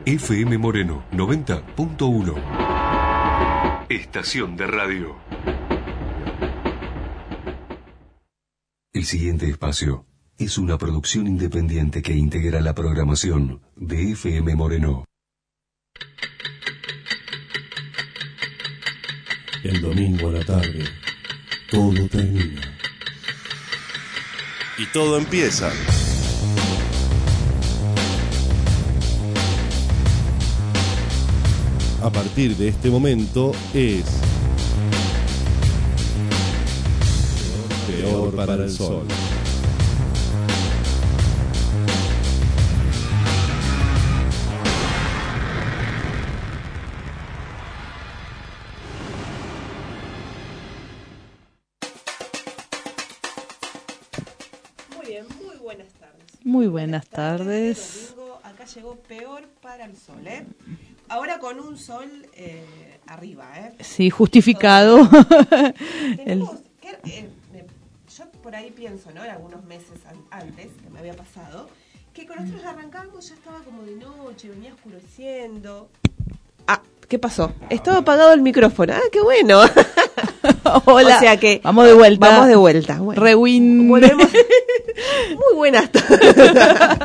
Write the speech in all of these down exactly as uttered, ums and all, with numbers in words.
F M Moreno noventa punto uno. Estación de radio. El siguiente espacio es una producción independiente que integra la programación de F M Moreno. El domingo a la tarde, todo termina. Y todo empieza. A partir de este momento es Peor para el Sol. Muy bien, muy buenas tardes. Muy buenas tardes. Domingo, acá llegó Peor para el Sol, ¿eh? Ahora con un sol eh, arriba, ¿eh? Sí, justificado. El... que, eh, me, yo por ahí pienso, ¿no? En algunos meses an- antes, que me había pasado, que con nosotros arrancamos, ya estaba como de noche, venía oscureciendo. Ah, ¿qué pasó? Estaba apagado el micrófono. Ah, qué bueno. Hola. O sea que vamos de vuelta. Vamos de vuelta. Bueno, Rewind. Volvemos. Muy buenas tardes.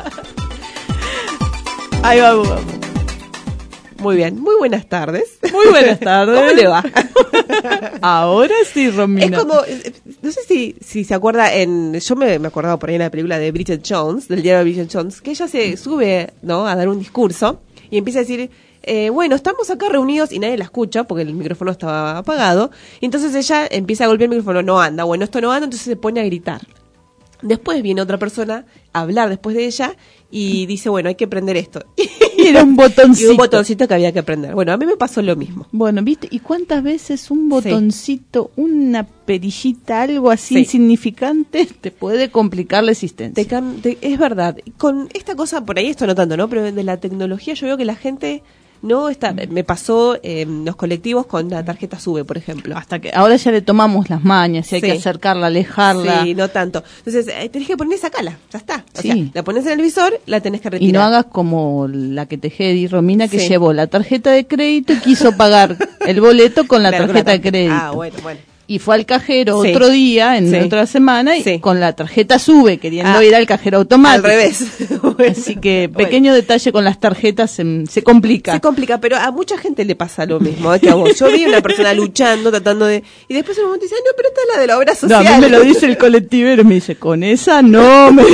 Ahí vamos, vamos. Muy bien, muy buenas tardes. Muy buenas tardes. ¿Cómo le va? Ahora sí, Romina. Es como, no sé si, si se acuerda, en yo me, me acordaba por ahí en la película de Bridget Jones, del diario de Bridget Jones, que ella se sube, ¿no?, a dar un discurso y empieza a decir, eh, bueno, estamos acá reunidos y nadie la escucha porque el micrófono estaba apagado. Y entonces ella empieza a golpear el micrófono, no anda, bueno, esto no anda, entonces se pone a gritar. Después viene otra persona a hablar después de ella y dice, bueno, hay que prender esto. Y era un botoncito. Y un botoncito que había que prender. Bueno, a mí me pasó lo mismo. Bueno, ¿viste? ¿Y cuántas veces un botoncito, sí, una perillita, algo así, sí, insignificante, te puede complicar la existencia? Te cam- te, es verdad. Con esta cosa, por ahí esto no tanto, ¿no? Pero de la tecnología yo veo que la gente... No está, me pasó eh, en los colectivos con la tarjeta SUBE, por ejemplo. Hasta que ahora ya le tomamos las mañas, si hay, sí, que acercarla, alejarla. Sí, no tanto. Entonces, eh, tenés que poner esa cala, ya está. O sí, sea, la pones en el visor, la tenés que retirar. Y no hagas como la que tejé y Romina, que, sí, llevó la tarjeta de crédito y quiso pagar el boleto con la claro, tarjeta con la tar- de crédito. Ah, bueno, bueno. Y fue al cajero, sí, otro día, en, sí, otra semana, y sí, con la tarjeta SUBE, queriendo ah, ir al cajero automático. Al revés. Bueno, así que pequeño, bueno, detalle con las tarjetas se, se complica. Se complica, pero a mucha gente le pasa lo mismo, ¿eh? Que a vos. Yo vi una persona luchando, tratando de... Y después en un momento dice, no, pero esta es la de la obra social. No, a mí me lo dice el colectivero, me dice, con esa no me...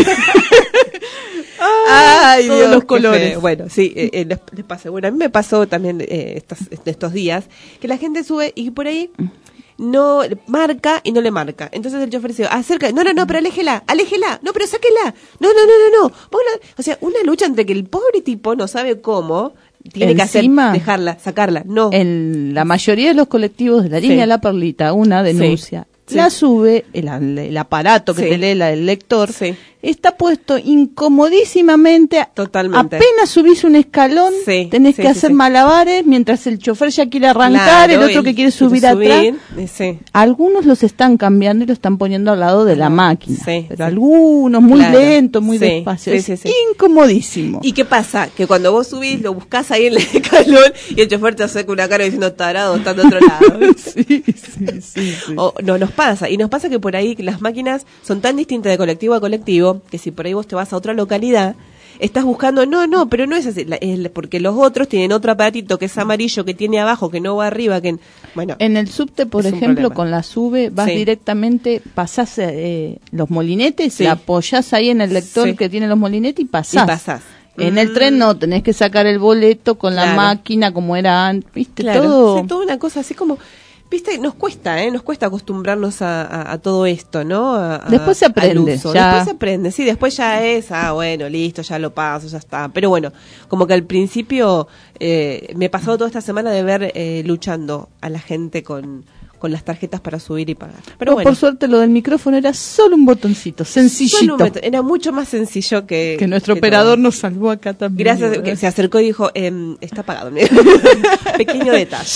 Ay, todos Dios, los colores. Bueno, sí, eh, eh, les, les pasa. Bueno, a mí me pasó también eh, estos, estos días que la gente sube y por ahí no marca y no le marca. Entonces el chofer dice, acerca, no, no, no, pero aléjela, aléjela, no, pero sáquela, no, no, no, no, no. Póngala. O sea, una lucha entre que el pobre tipo no sabe cómo tiene Encima, que hacer, dejarla, sacarla, no. En la mayoría de los colectivos de la línea, sí, La Perlita, una denuncia. Sí. La SUBE, el, el aparato que, sí, te lee la, el lector, sí, está puesto incomodísimamente. Totalmente. Apenas subís un escalón, sí, tenés, sí, que sí, hacer, sí, malabares mientras el chofer ya quiere arrancar, claro, el otro que quiere subir, quiere subir atrás. Sí. Algunos los están cambiando y lo están poniendo al lado de la máquina, sí, pero sí, algunos muy, claro, lentos, muy, sí, despacio. Sí, sí, sí. Incomodísimo. ¿Y qué pasa? Que cuando vos subís, lo buscás ahí en el escalón y el chofer te hace con una cara diciendo tarado, está de otro lado. Sí, sí, sí, sí. O no, nos pasa. Y nos pasa que por ahí las máquinas son tan distintas de colectivo a colectivo que si por ahí vos te vas a otra localidad, estás buscando, no, no, pero no es así, es porque los otros tienen otro aparatito que es amarillo, que tiene abajo, que no va arriba, que bueno. En el subte, por ejemplo, con la SUBE, vas, sí, directamente, pasás eh, los molinetes, sí, y apoyás ahí en el lector, sí, que tiene los molinetes y pasás. Y pasás. En mm. el tren no, tenés que sacar el boleto con, claro, la máquina como era antes, ¿viste? Claro, todo. Sí, toda una cosa así como... Viste, nos cuesta, ¿eh? Nos cuesta acostumbrarnos a, a, a todo esto, ¿no? A, a, después se aprende. Ya. Después se aprende, sí, después ya es, ah, bueno, listo, ya lo paso, ya está. Pero bueno, como que al principio eh, me pasó toda esta semana de ver eh, luchando a la gente con... con las tarjetas para subir y pagar. Pero no, bueno, por suerte lo del micrófono era solo un botoncito, sencillito. Un era mucho más sencillo que... Que nuestro que operador todo. Nos salvó acá también. Gracias, ¿verdad? Que se acercó y dijo, eh, está apagado. Pequeño detalle.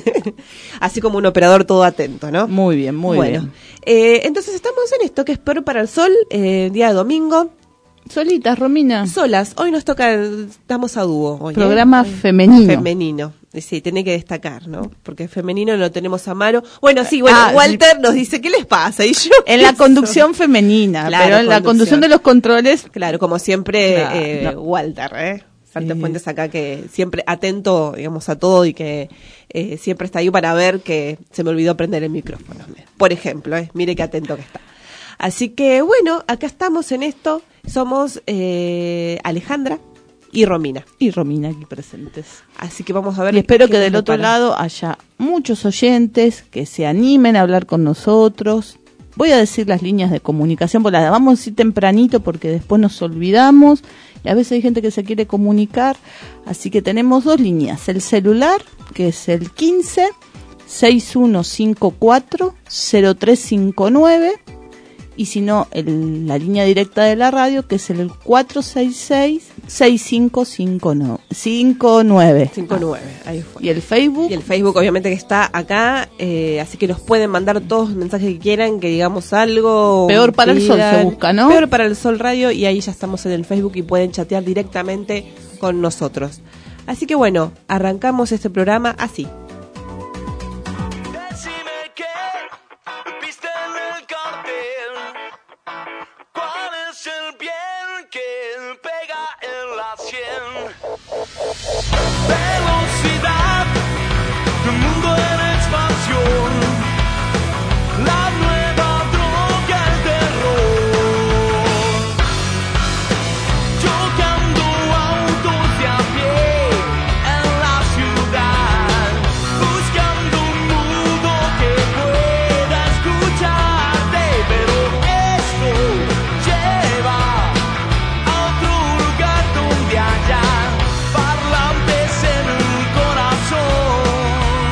Así como un operador todo atento, ¿no? Muy bien, muy bueno, bien. Eh, entonces estamos en esto, que es Peor para el Sol, eh, día de domingo. Solitas, Romina. Solas. Hoy nos toca, estamos a dúo. Hoy, Programa ¿eh? femenino. Femenino. Sí, tiene que destacar, ¿no? Porque femenino lo tenemos a Maro. Bueno, sí, bueno, ah, Walter sí. nos dice, ¿qué les pasa? Y yo en la conducción femenina, claro, pero en conducción. La conducción de los controles. Claro, como siempre, claro, eh, no. Walter, ¿eh? Walter sí. Fuentes acá, que siempre atento, digamos, a todo y que eh, siempre está ahí para ver que se me olvidó prender el micrófono. Por ejemplo, ¿eh? Mire qué atento que está. Así que, bueno, acá estamos en esto. Somos eh, Alejandra y Romina. Y Romina aquí presentes. Así que vamos a ver. Y espero que del otro lado haya muchos oyentes que se animen a hablar con nosotros. Voy a decir las líneas de comunicación, porque las vamos a decir tempranito porque después nos olvidamos. Y a veces hay gente que se quiere comunicar. Así que tenemos dos líneas. El celular, que es el quince, sesenta y uno cincuenta y cuatro, cero tres cincuenta y nueve. Y si no, el, la línea directa de la radio, que es el cuatro seis seis, seis cinco cinco nueve. cinco nueve. cinco nueve, ahí fue. Y el Facebook. Y el Facebook, obviamente, que está acá. Eh, así que nos pueden mandar todos los mensajes que quieran, que digamos algo. Peor para el Sol se busca, ¿no? Peor para el Sol Radio. Y ahí ya estamos en el Facebook y pueden chatear directamente con nosotros. Así que bueno, arrancamos este programa así. Velocidad, el mundo en expansión, la nueva droga, el terror, chocando autos de a pie en la ciudad, buscando un mundo que pueda escucharte, pero esto lleva a otro lugar donde haya parlantes en el corazón.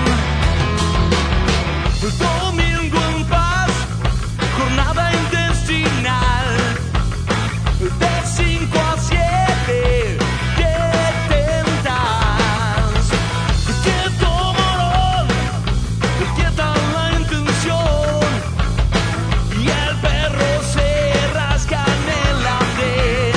Domingo en paz, jornada intestinal, de cinco a siete te tentas. Quieto morón, quieta la intención, y el perro se rasca en el andén,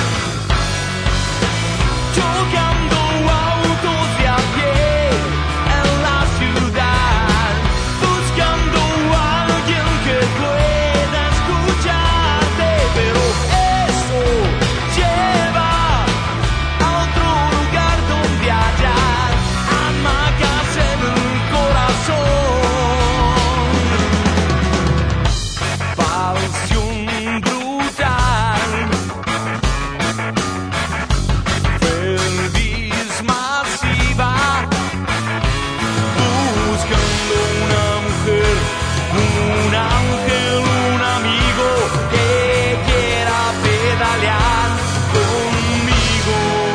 chocando autos de a pie en la ciudad, buscando a alguien que pueda escucharte, pero eso lleva a otro lugar donde haya hamacas en el corazón. Pasión brutal, feliz masiva, buscando una mujer, un ángel, un amigo que quiera pedalear conmigo.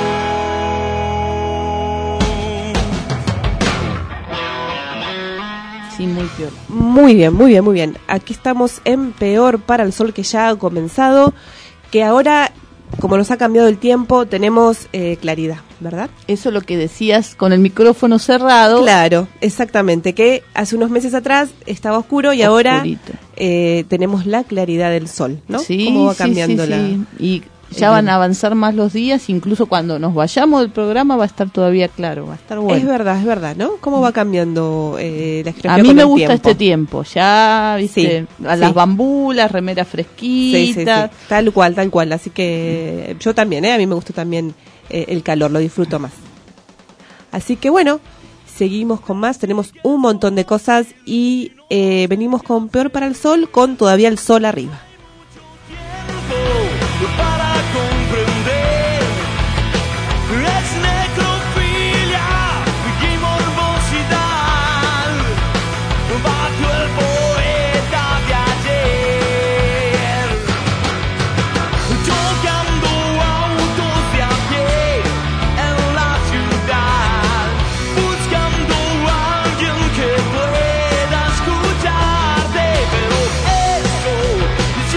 Sí, muy peor. Muy bien, muy bien, muy bien. Aquí estamos en Peor para el Sol, que ya ha comenzado, que ahora, como nos ha cambiado el tiempo, tenemos eh, claridad, ¿verdad? Eso es lo que decías con el micrófono cerrado. Claro, exactamente, que hace unos meses atrás estaba oscuro y ahora eh, tenemos la claridad del sol, ¿no? Sí, ¿Cómo va sí, cambiando sí, la...? sí. Y ya van a avanzar más los días, incluso cuando nos vayamos del programa va a estar todavía claro, va a estar bueno. Es verdad, es verdad, ¿no? ¿Cómo va cambiando eh, la geografía? A mí con me el gusta tiempo? este tiempo, ya, viste, Sí, a sí. las bambulas, remera fresquita. Sí, sí, sí. Tal cual, tal cual. Así que yo también, ¿eh? A mí me gusta también eh, el calor, lo disfruto más. Así que bueno, seguimos con más, tenemos un montón de cosas y eh, venimos con Peor para el Sol, con todavía el sol arriba. Para comprender, es necrofilia y morbosidad, bajo el poeta de ayer, chocando autos de a pie en la ciudad, buscando a alguien que pueda escucharte, pero eso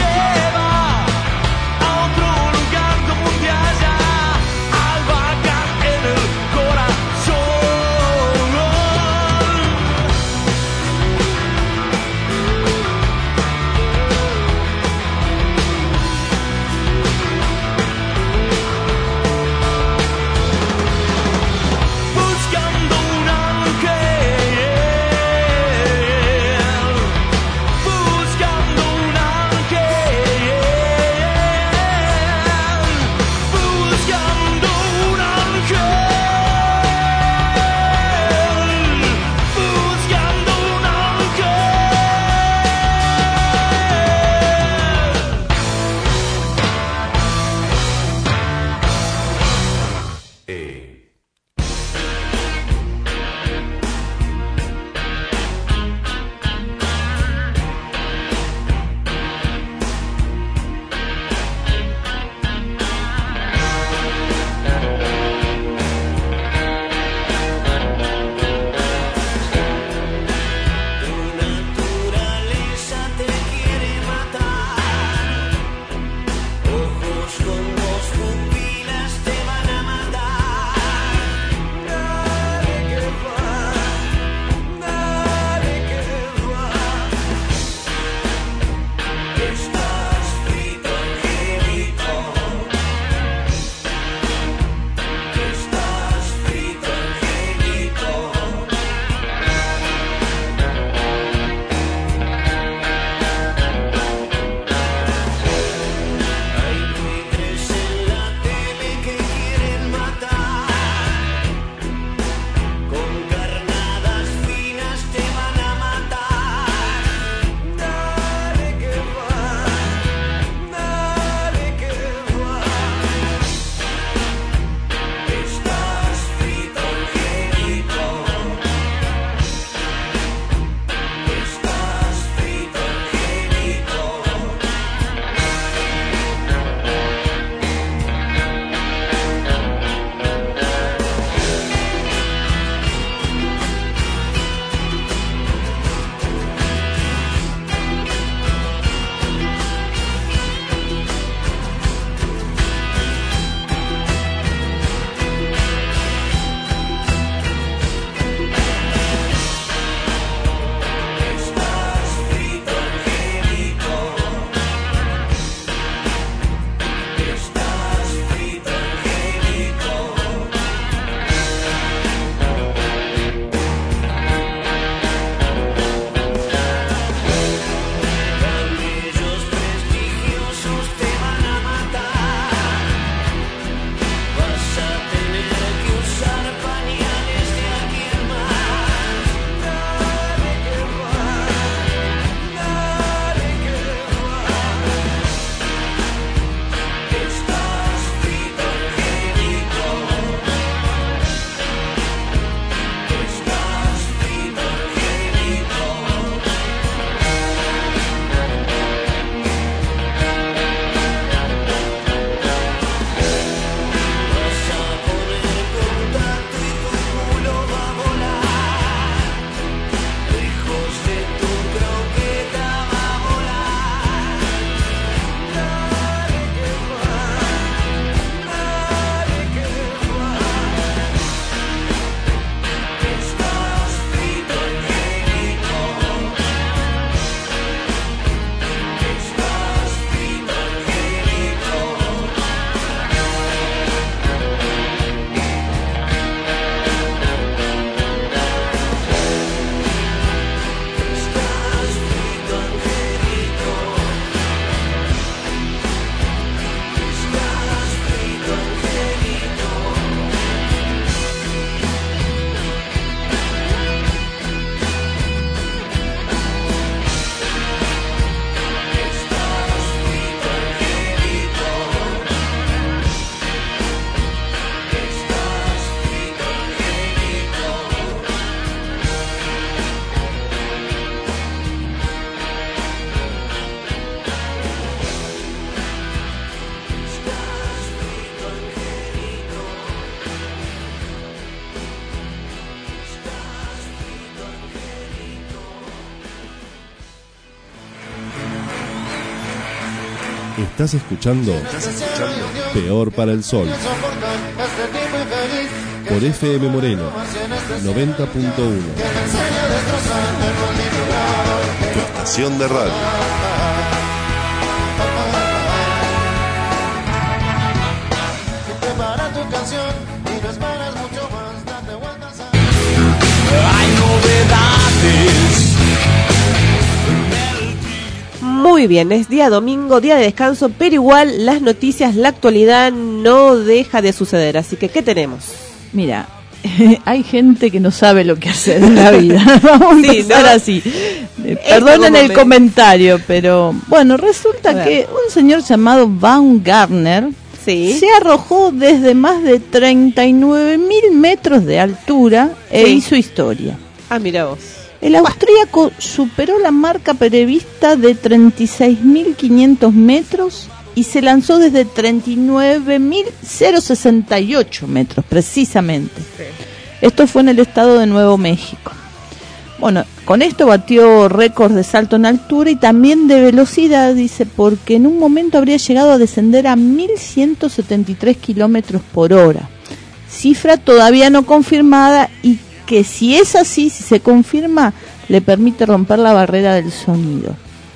Estás escuchando, ¿Estás escuchando? Peor para el Sol. Por F M Moreno, noventa punto uno. Tu estación de radio. Hay novedades. Muy bien, es día domingo, día de descanso, pero igual las noticias, la actualidad no deja de suceder. Así que, ¿qué tenemos? Mira, hay gente que no sabe lo que hacer en la vida. Vamos sí, a empezar ¿no? así. Eh, perdonen el comentario, pero bueno, resulta que un señor llamado Baumgartner sí. se arrojó desde más de treinta y nueve mil metros de altura e sí. hizo historia. Ah, mira vos. El austríaco superó la marca prevista de treinta y seis mil quinientos metros y se lanzó desde treinta y nueve mil sesenta y ocho metros, precisamente. Sí. Esto fue en el estado de Nuevo México. Bueno, con esto batió récords de salto en altura y también de velocidad, dice, porque en un momento habría llegado a descender a mil ciento setenta y tres kilómetros por hora. Cifra todavía no confirmada y que si es así, si se confirma, le permite romper la barrera del sonido.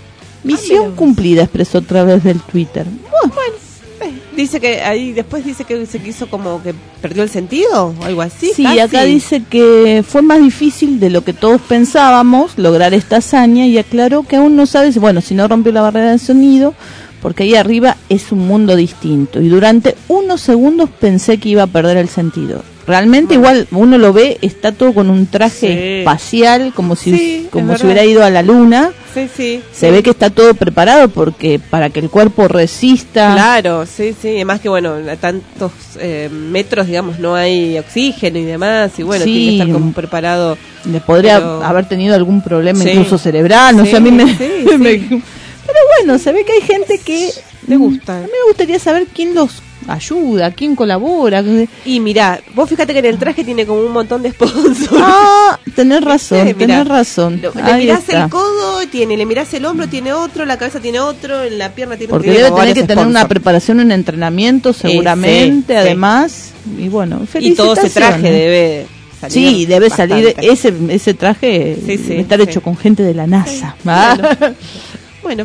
Misión ah, cumplida, expresó a través del Twitter. Oh. Bueno, eh, dice que ahí después dice que se quiso como que perdió el sentido o algo así. Sí, casi. Acá dice que fue más difícil de lo que todos pensábamos lograr esta hazaña y aclaró que aún no sabe, bueno, si no rompió la barrera del sonido, porque ahí arriba es un mundo distinto y durante unos segundos pensé que iba a perder el sentido. Realmente bueno. Igual uno lo ve, está todo con un traje sí. espacial, como si sí, como si hubiera ido a la luna. Sí, sí. Se sí. ve que está todo preparado porque para que el cuerpo resista. Claro, sí, sí. Además que bueno, a tantos eh, metros, digamos, no hay oxígeno y demás, y bueno, sí. tiene que estar como preparado. Le podría pero... haber tenido algún problema sí. incluso cerebral, no sí, sé, a mí me, sí, me... Sí. Pero bueno, se ve que hay gente que le gusta. A mí me gustaría saber quién los ayuda, quién colabora. Y mirá, vos fíjate que en el traje tiene como un montón de sponsors. Ah, tenés razón, sí, tenés razón. Lo, le mirás está. el codo, tiene, le mirás el hombro, tiene otro, la cabeza tiene otro, en la pierna tiene Porque otro. Porque debe tener que sponsors. tener una preparación, un entrenamiento seguramente, eh, sí, además. Sí. Y bueno, felicitaciones. Y todo ese traje debe salir. Sí, debe bastante. salir, ese ese traje sí, sí, debe estar sí. hecho con gente de la NASA. Sí. Ah. Bueno. bueno.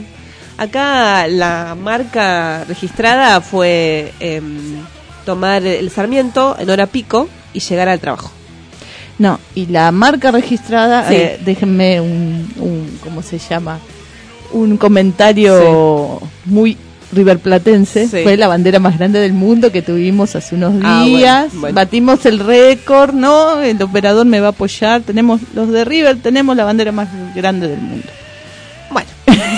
Acá la marca registrada fue eh, tomar el Sarmiento en hora pico y llegar al trabajo. No, y la marca registrada, sí. eh, déjenme un, un, ¿cómo se llama? Un comentario sí. muy riverplatense, sí. fue la bandera más grande del mundo que tuvimos hace unos ah, días, bueno, bueno. batimos el récord, ¿no? El operador me va a apoyar, tenemos los de River, tenemos la bandera más grande del mundo. Bueno,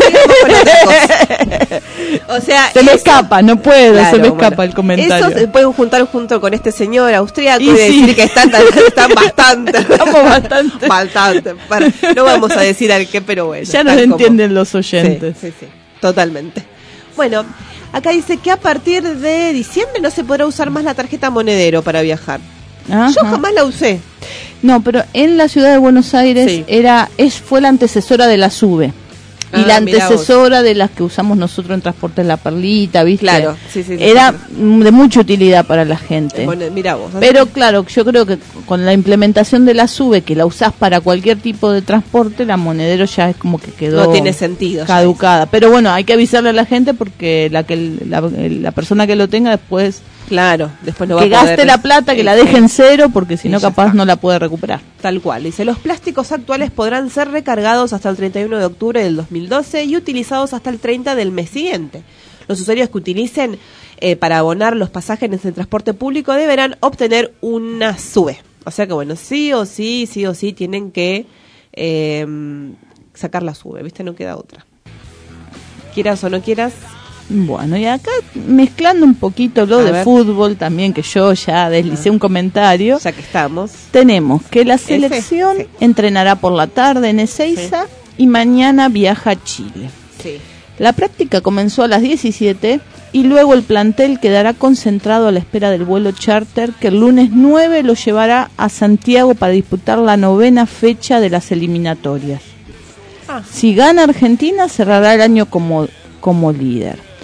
o sea, se me eso, escapa, no puedo, claro, se me escapa bueno, el comentario. Eso se pueden juntar junto con este señor austríaco y, y sí. decir que están, están bastante, estamos bastante, bastante. Para, no vamos a decir al qué, pero bueno. Ya nos entienden como, los oyentes. Sí, sí, sí, totalmente. Bueno, acá dice que a partir de diciembre no se podrá usar más la tarjeta Monedero para viajar. Ajá. Yo jamás la usé. No, pero en la ciudad de Buenos Aires sí. era es fue la antecesora de la SUBE. Y ah, la antecesora de las que usamos nosotros en Transportes La Perlita, ¿viste? Claro, sí, sí, sí, era sí, sí. de mucha utilidad para la gente. Bueno, mira vos. Pero claro, yo creo que con la implementación de la SUBE, que la usás para cualquier tipo de transporte, la Monedero ya es como que quedó no tiene sentido, caducada. Pero bueno, hay que avisarle a la gente porque la que la, la persona que lo tenga después Claro, después no va que a poder gaste la plata, que la deje en cero, porque si no capaz está. no la puede recuperar. Tal cual. Dice, los plásticos actuales podrán ser recargados hasta el treinta y uno de octubre del dos mil doce y utilizados hasta el treinta del mes siguiente. Los usuarios que utilicen eh, para abonar los pasajes en el transporte público deberán obtener una SUBE. O sea que bueno, sí o sí, sí o sí tienen que eh, sacar la SUBE, ¿viste? No queda otra. Quieras o no quieras. Bueno, y acá mezclando un poquito lo a de ver. fútbol también, que yo ya deslicé ah. un comentario. Ya que estamos. Tenemos que la selección sí. entrenará por la tarde en Ezeiza sí. y mañana viaja a Chile. Sí. La práctica comenzó a las diecisiete y luego el plantel quedará concentrado a la espera del vuelo charter que el lunes nueve lo llevará a Santiago para disputar la novena fecha de las eliminatorias. Ah. Si gana Argentina, cerrará el año como, como líder. Sí.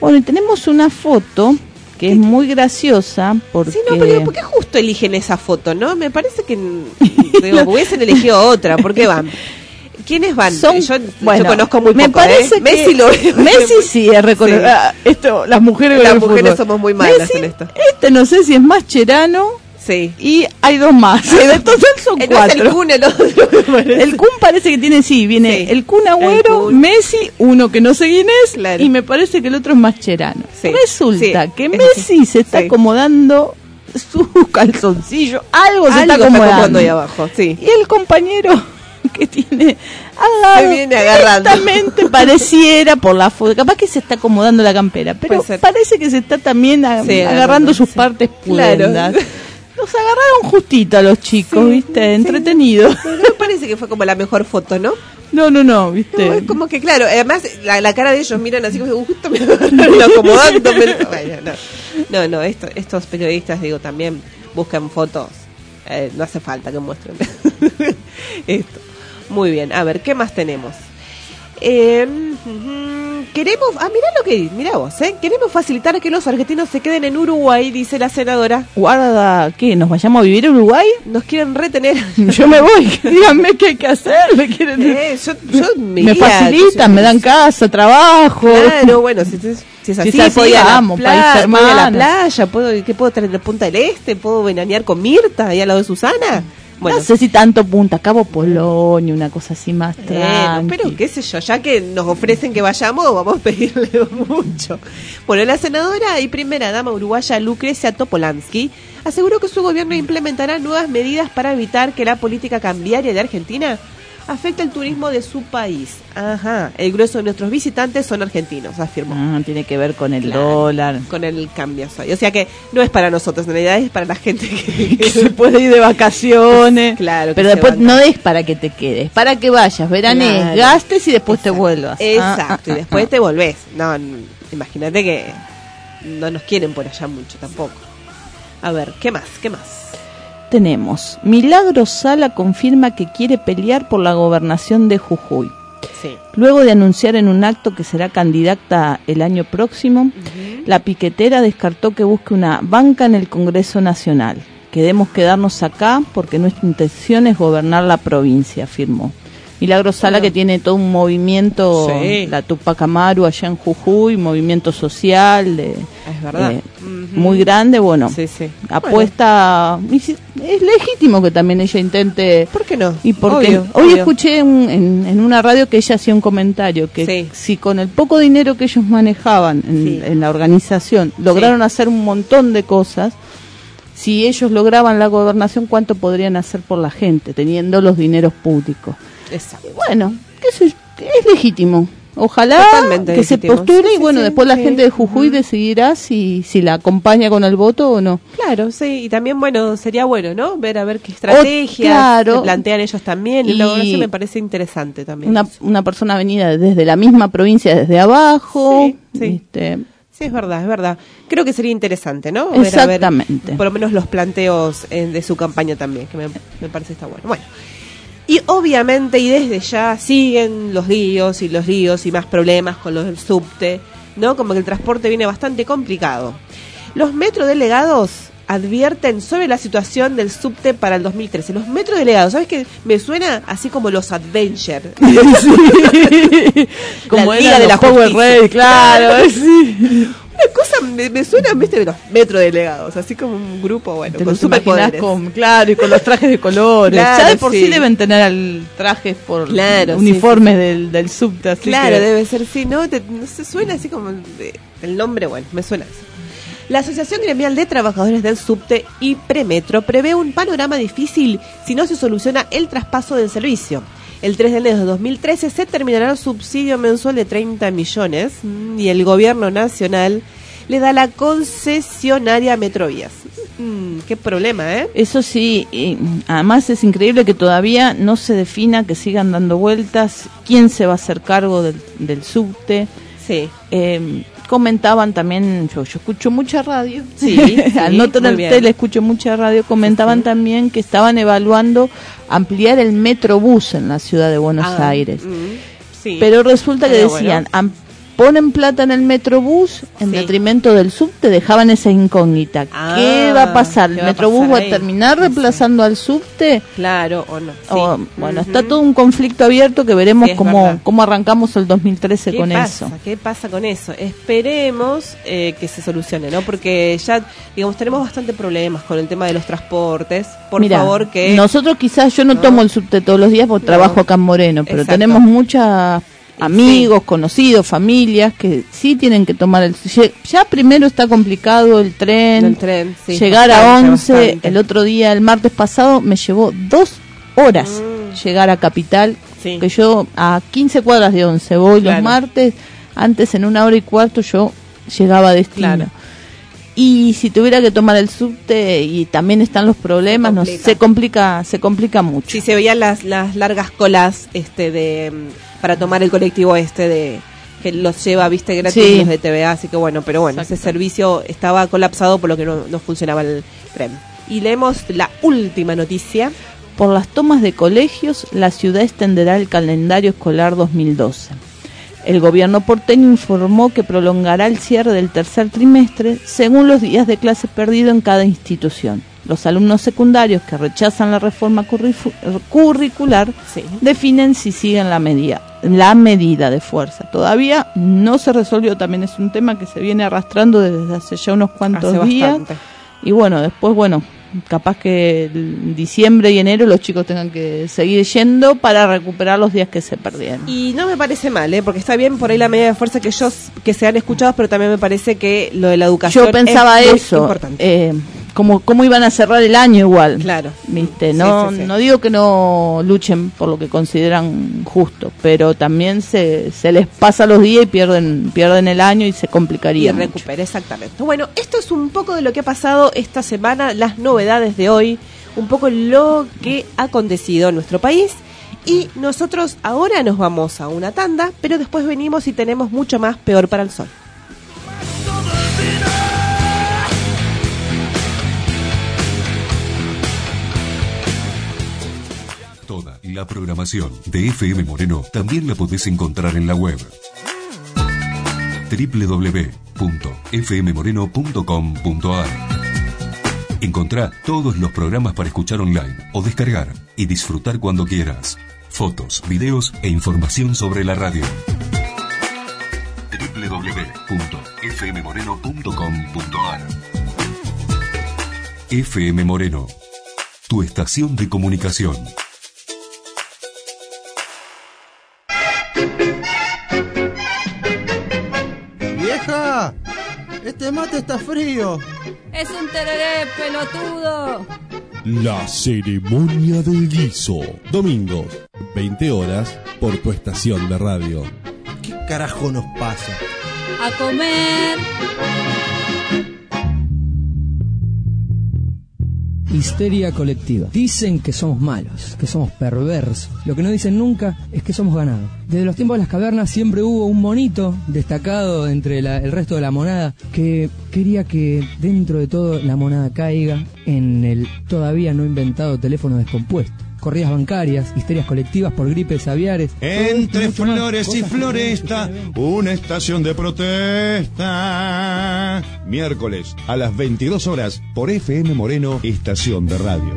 Bueno, y tenemos una foto que es muy graciosa porque... Sí, no, pero ¿por qué justo eligen esa foto, no? Me parece que digo, hubiesen elegido otra. ¿Por qué van? ¿Quiénes van? Son, yo, bueno, yo conozco muy me poco, parece ¿eh? Messi lo veo. Messi sí es reconocido. Sí. Ah, esto, las mujeres, las mujeres fútbol. Somos muy malas Messi, en esto. Este no sé si es Mascherano. Sí. Y hay dos más. Entonces son no cuatro. Es el Kun, el otro. El Kun parece que tiene, sí, viene sí. el Kun Agüero, el Kun. Messi, uno que no sé quién es, claro. y me parece que el otro es Mascherano. Sí. Resulta sí. que Messi sí. se está sí. acomodando su calzoncillo, algo, algo se está acomodando, está acomodando ahí abajo. Sí. Y el compañero que tiene al lado, se viene agarrando. Exactamente pareciera por la foto, capaz que se está acomodando la campera, pero parece que se está también a, sí, agarrando sus sí. partes pulendas. Claro. Los agarraron justito a los chicos, sí, ¿viste? Sí. Entretenidos. Pero no me parece que fue como la mejor foto, ¿no? No, no, no, ¿viste? No, es como que, claro, además la, la cara de ellos miran así como justo me agarraron acomodándome. Bueno, no, no, no esto, estos periodistas, digo, también buscan fotos. Eh, no hace falta que muestren esto. Muy bien, a ver, ¿qué más tenemos? Eh, uh, queremos, ah, mirá lo que, mirá vos, ¿eh? Queremos facilitar que los argentinos se queden en Uruguay, dice la senadora. Guarda, ¿qué? ¿Nos vayamos a vivir a Uruguay? Nos quieren retener. Yo me voy, díganme qué hay que hacer. Me, quieren... eh, yo, yo me, me iría, facilitan, yo, me dan casa, trabajo. Claro, bueno, si, si es así, si es así puedo ir a la vamos, playa, puedo ir a la playa, puedo, ¿qué puedo traer de Punta del Este? ¿Puedo venanear con Mirta ahí al lado de Susana? Bueno. No sé si tanto Punta, Cabo Polonio, una cosa así más tranqui. Bueno, pero qué sé yo, ya que nos ofrecen que vayamos, vamos a pedirle mucho. Bueno, la senadora y primera dama uruguaya Lucrecia Topolansky aseguró que su gobierno implementará nuevas medidas para evitar que la política cambiaria de Argentina afecte el turismo de su país. Ajá, el grueso de nuestros visitantes son argentinos, afirmó. Ah, tiene que ver con el claro, dólar. Con el cambio. O sea que no es para nosotros, en realidad es para la gente que, que se puede ir de vacaciones. Claro. Pero después no es para que te quedes, para que vayas, veranes, claro. gastes y después Exacto. te vuelvas. Exacto, ah, ah, y después ah. te volvés. No, imagínate que no nos quieren por allá mucho tampoco. A ver, ¿qué más? ¿Qué más? Tenemos, Milagro Sala confirma que quiere pelear por la gobernación de Jujuy. Sí. Luego de anunciar en un acto que será candidata el año próximo, uh-huh. la piquetera descartó que busque una banca en el Congreso Nacional. Queremos quedarnos acá porque nuestra intención es gobernar la provincia, afirmó. Milagro Sala, bueno. que tiene todo un movimiento, sí. la Tupac Amaru allá en Jujuy, movimiento social de, es verdad. Eh, uh-huh. muy grande, bueno, sí, sí. apuesta, bueno. es legítimo que también ella intente. ¿Por qué no? Y porque obvio, hoy obvio. escuché un, en, en una radio que ella hacía un comentario que sí. si con el poco dinero que ellos manejaban en, sí. en la organización lograron sí. hacer un montón de cosas. Si ellos lograban la gobernación, ¿cuánto podrían hacer por la gente teniendo los dineros públicos? Exacto. Bueno, eso es, es legítimo. Ojalá Totalmente que legítimo. se postule sí, y bueno, sí, después sí. la gente de Jujuy uh-huh. decidirá si, si la acompaña con el voto o no. Claro, sí, y también bueno, sería bueno, ¿no? Ver a ver qué estrategias oh, claro. plantean ellos también. Y la gobernación me parece interesante también. Una, una persona venida desde la misma provincia, desde abajo. Sí, sí. Este, Sí, es verdad, es verdad. Creo que sería interesante, ¿no? Ver, Exactamente. A ver, por lo menos los planteos eh, de su campaña también, que me, me parece está bueno. Bueno, y obviamente y desde ya siguen los líos y los líos y más problemas con los del subte, ¿no? Como que el transporte viene bastante complicado. Los metrodelegados advierten sobre la situación del subte para el dos mil trece. Los metrodelegados, ¿sabes qué? Me suena así como los Adventure. Sí. Como la Liga de la Power Rey, claro. Sí. Una cosa me, me suena, viste, de los metrodelegados, así como un grupo, bueno, Te con superpoderes. Con, claro, y con los trajes de colores. Claro, ya de por sí. sí deben tener el trajes por claro, uniformes sí, sí. del, del subte. Así claro, que... debe ser, sí, ¿no? Te, no se suena así como de, el nombre, bueno, me suena así. La Asociación Gremial de Trabajadores del Subte y Premetro prevé un panorama difícil si no se soluciona el traspaso del servicio. El tres de enero de dos mil trece se terminará el subsidio mensual de treinta millones y el gobierno nacional le da la concesionaria Metrovías. Mm, qué problema, ¿eh? Eso sí, y además es increíble que todavía no se defina, que sigan dando vueltas, quién se va a hacer cargo del, del subte. Sí. Eh, comentaban también, yo, yo escucho mucha radio, sí, sí, al no tener tele escucho mucha radio, comentaban sí. también que estaban evaluando ampliar el Metrobús en la ciudad de Buenos ah, Aires. Mm, sí. Pero resulta que Pero decían, bueno. ponen plata en el Metrobús en sí. detrimento del subte, dejaban esa incógnita. Ah, ¿qué va a pasar? ¿El Metrobús va a, va a terminar reemplazando sí. al subte? Claro, o no. Sí. O, bueno, uh-huh. está todo un conflicto abierto que veremos sí, cómo, cómo arrancamos el dos mil trece con pasa? eso. ¿Qué pasa con eso? Esperemos eh, que se solucione, ¿no? Porque ya, digamos, tenemos bastante problemas con el tema de los transportes. Por Mirá, favor, que... nosotros quizás, yo no, no tomo el subte todos los días porque no. trabajo acá en Moreno, pero Exacto. tenemos muchas... amigos, sí. conocidos, familias que sí tienen que tomar el... Ya primero está complicado el tren, el tren sí, llegar bastante, a once, bastante. El otro día, el martes pasado, me llevó dos horas mm. llegar a Capital, sí. que yo a quince cuadras de once voy claro. los martes, antes en una hora y cuarto yo llegaba a destino. Claro. Y si tuviera que tomar el subte y también están los problemas, se complica, no, se complica, se complica mucho. Sí, se veían las, las largas colas este de para tomar el colectivo este de que los lleva, viste, gratis sí. los de T V A, así que bueno, pero bueno, Exacto. ese servicio estaba colapsado por lo que no, no funcionaba el tren. Y leemos la última noticia. Por las tomas de colegios, la ciudad extenderá el calendario escolar dos mil doce. El gobierno porteño informó que prolongará el cierre del tercer trimestre según los días de clase perdido en cada institución. Los alumnos secundarios que rechazan la reforma curricu- curricular sí. definen si siguen la medida, la medida de fuerza. Todavía no se resolvió, también es un tema que se viene arrastrando desde hace ya unos cuantos hace días. Bastante. Y bueno, después, bueno, capaz que en diciembre y enero los chicos tengan que seguir yendo para recuperar los días que se perdieron. Y no me parece mal, ¿eh? Porque está bien por ahí la medida de fuerza que ellos que se han escuchado, pero también me parece que lo de la educación yo pensaba es eso, muy importante. Eh, como cómo iban a cerrar el año igual. Claro. ¿Viste? No, sí, sí, sí. no digo que no luchen por lo que consideran justo, pero también se, se les pasa los días y pierden pierden el año y se complicaría. Y recupera, exactamente. Bueno, esto es un poco de lo que ha pasado esta semana, las novedades de hoy, un poco lo que ha acontecido en nuestro país. Y nosotros ahora nos vamos a una tanda, pero después venimos y tenemos mucho más Peor para el Sol. Toda la programación de F M Moreno también la podés encontrar en la web doble u doble u doble u punto f m moreno punto com punto a r. Encontrá todos los programas para escuchar online o descargar y disfrutar cuando quieras. Fotos, videos e información sobre la radio. doble u doble u doble u punto f m moreno punto com punto a r. F M Moreno, tu estación de comunicación. ¡Vieja! ¡Este mate está frío! ¡Es un tereré, pelotudo! La ceremonia del guiso. Domingos, veinte horas, por tu estación de radio. ¿Qué carajo nos pasa? ¡A comer! Histeria colectiva. Dicen que somos malos, que somos perversos. Lo que no dicen nunca es que somos ganados. Desde los tiempos de las cavernas siempre hubo un monito destacado entre la, el resto de la monada que quería que dentro de todo la monada caiga en el todavía no inventado teléfono descompuesto. Corridas bancarias, histerias colectivas por gripes aviares. Entre flores y floresta, una estación de protesta. Miércoles a las veintidós horas por F M Moreno, estación de radio.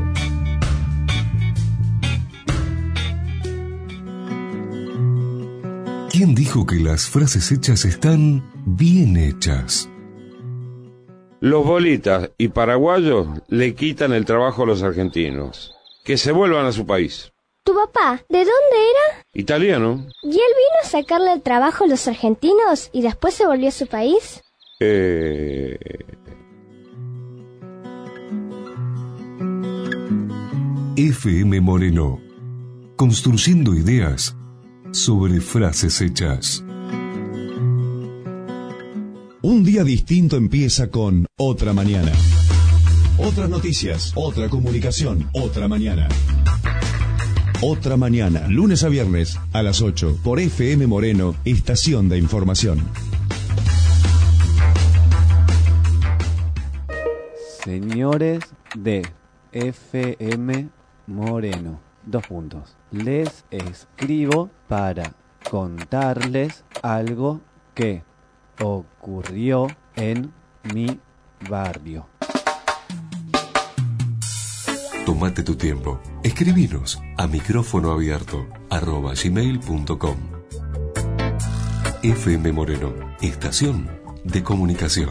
¿Quién dijo que las frases hechas están bien hechas? Los bolitas y paraguayos le quitan el trabajo a los argentinos. Que se vuelvan a su país. ¿Tu papá, de dónde era? Italiano. ¿Y él vino a sacarle el trabajo a los argentinos y después se volvió a su país? Eh... F M Moreno, construyendo ideas sobre frases hechas. Un día distinto empieza con Otra Mañana. Otras noticias, otra comunicación, otra mañana. Otra Mañana, lunes a viernes a las ocho por F M Moreno, estación de información. Señores de F M Moreno, dos puntos. Les escribo para contarles algo que ocurrió en mi barrio. Tómate tu tiempo. Escribinos a micrófono abierto arroba gmail punto com. F M Moreno, estación de comunicación.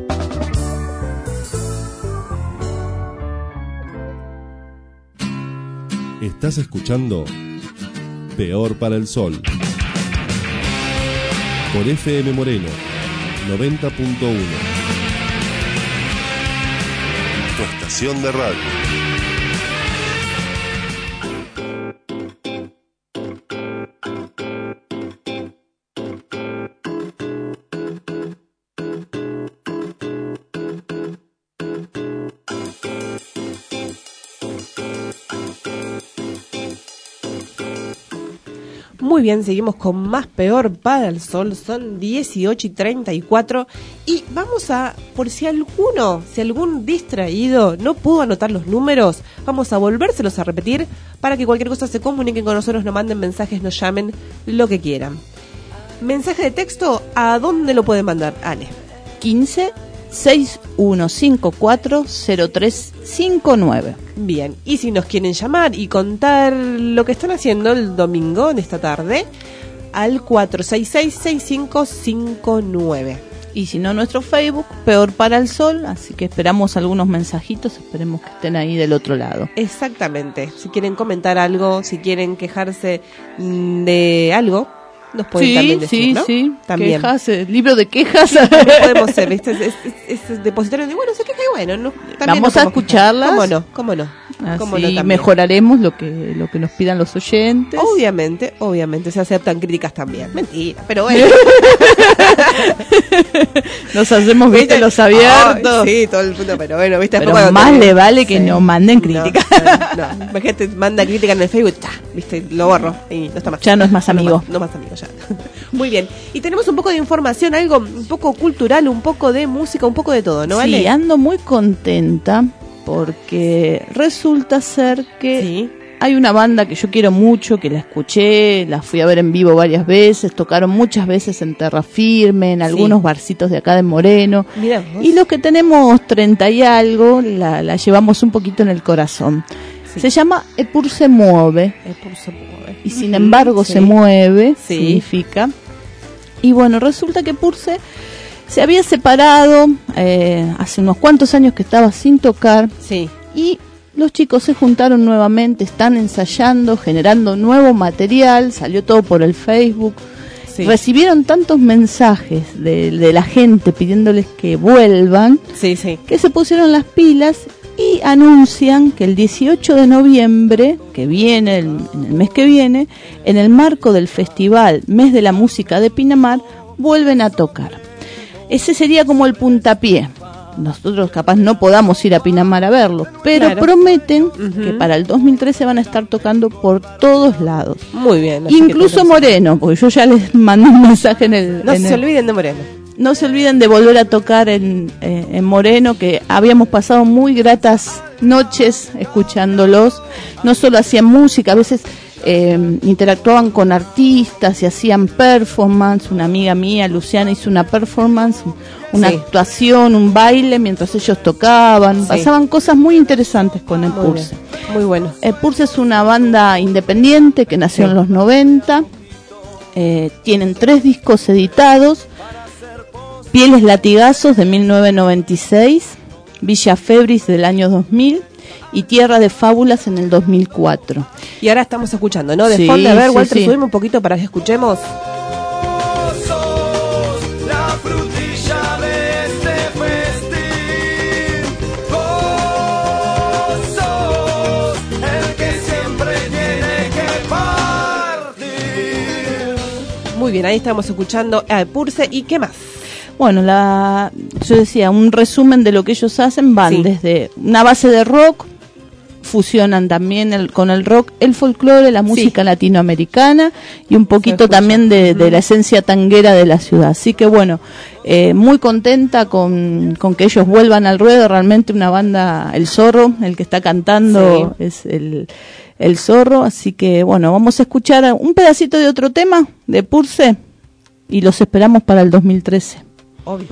Estás escuchando Peor para el Sol por F M Moreno noventa punto uno. Tu estación de radio. Muy bien, seguimos con más Peor para el Sol. Son dieciocho y treinta y cuatro y vamos a, por si alguno, si algún distraído no pudo anotar los números, vamos a volvérselos a repetir para que cualquier cosa se comuniquen con nosotros, nos manden mensajes, nos llamen, lo que quieran. Mensaje de texto, ¿a dónde lo pueden mandar, Ale? quince, seis uno cinco cuatro, cero tres cinco nueve. Bien, y si nos quieren llamar y contar lo que están haciendo el domingo en esta tarde, al cuatro seis seis, seis cinco cinco nueve. Y si no, nuestro Facebook, Peor para el Sol, así que esperamos algunos mensajitos, esperemos que estén ahí del otro lado. Exactamente, si quieren comentar algo, si quieren quejarse de algo, nos pueden sí, también decir, sí, ¿no? Sí, también. Quejas, eh, libro de quejas. Sí, podemos ser, ¿viste? Es, es, es depositario de, bueno, se queja y bueno, no, vamos a escucharlas. ¿Cómo no? ¿Cómo no? Así ¿Cómo no mejoraremos lo que lo que nos pidan los oyentes. Obviamente, obviamente, se aceptan críticas también. Mentira, pero bueno. Nos hacemos, viste, los abiertos. Ay, sí, todo el mundo, pero bueno, viste. Pero más tenés... le vale que sí. no manden críticas. No, no, no. Imagínate, manda crítica en el Facebook, ta, viste, lo borro y no está más. Ya no es más amigo. No más, no más amigo ya. Muy bien. Y tenemos un poco de información, algo un poco cultural, un poco de música, un poco de todo, ¿no, vale? Sí, ando muy contenta porque resulta ser que sí. Hay una banda que yo quiero mucho, que la escuché, la fui a ver en vivo varias veces, tocaron muchas veces en Terra Firme, en algunos sí. barcitos de acá de Moreno. Mirá, y los que tenemos treinta y algo, la, la llevamos un poquito en el corazón. Sí. Se llama Epur se mueve. Epur se mueve. Y sin embargo sí. se mueve, sí. significa. Y bueno, resulta que Epur se, se había separado eh, hace unos cuantos años que estaba sin tocar. Sí. Y los chicos se juntaron nuevamente, están ensayando, generando nuevo material, salió todo por el Facebook. Sí. Recibieron tantos mensajes de, de la gente pidiéndoles que vuelvan, sí, sí. que se pusieron las pilas y anuncian que el dieciocho de noviembre, que viene, el, en el mes que viene, en el marco del festival Mes de la Música de Pinamar, vuelven a tocar. Ese sería como el puntapié. Nosotros capaz no podamos ir a Pinamar a verlo, pero claro. prometen uh-huh. que para el dos mil trece van a estar tocando por todos lados. Muy bien. Incluso Moreno, porque yo ya les mandé un mensaje en el... No en se el, olviden de Moreno. No se olviden de volver a tocar en, eh, en Moreno, que habíamos pasado muy gratas noches escuchándolos. No solo hacían música, a veces eh, interactuaban con artistas y hacían performance. Una amiga mía, Luciana, hizo una performance, una sí. actuación, un baile mientras ellos tocaban. Sí. Pasaban cosas muy interesantes con el Purse. Muy bueno. El Purse es una banda independiente que nació sí. en los noventa. Eh, tienen tres discos editados. Pieles Latigazos de mil novecientos noventa y seis, Villa Febris del año dos mil y Tierra de Fábulas en el dos mil cuatro. Y ahora estamos escuchando, ¿no? De sí, fondo, a ver, sí, Walter, sí. subime un poquito para que escuchemos. Muy bien, ahí estamos escuchando a Purse. ¿Y qué más? Bueno, la, yo decía, un resumen de lo que ellos hacen, van sí. desde una base de rock, fusionan también el, con el rock, el folclore, la música sí. latinoamericana y un poquito también de, de la esencia tanguera de la ciudad. Así que bueno, eh, muy contenta con, con que ellos vuelvan al ruedo, realmente una banda, El Zorro, el que está cantando sí. es el, el Zorro, así que bueno, vamos a escuchar un pedacito de otro tema de Purse. y los esperamos para el dos mil trece. Obvio.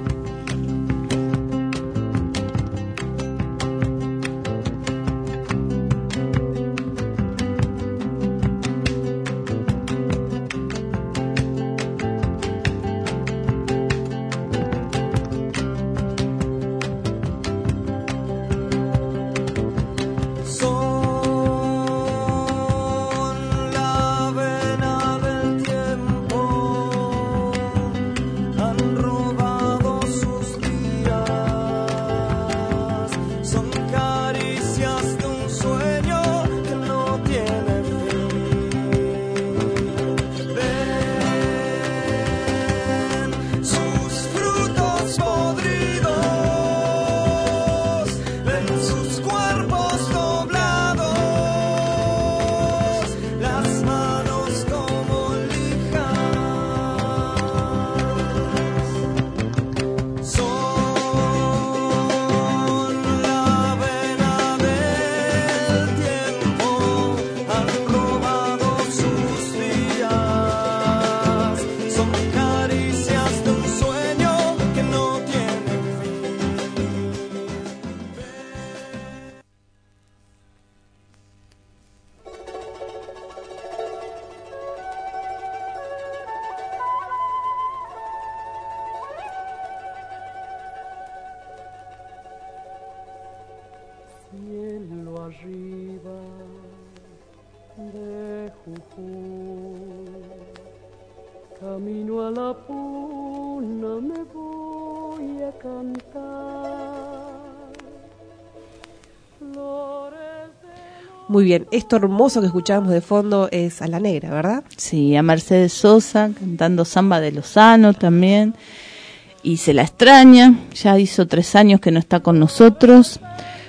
Cielo arriba de Jujuy, camino a la puna me voy a cantar. Flores de... Muy bien, esto hermoso que escuchábamos de fondo es a La Negra, ¿verdad? Sí, a Mercedes Sosa cantando Samba de Lozano también, y se la extraña, ya hizo tres años que no está con nosotros.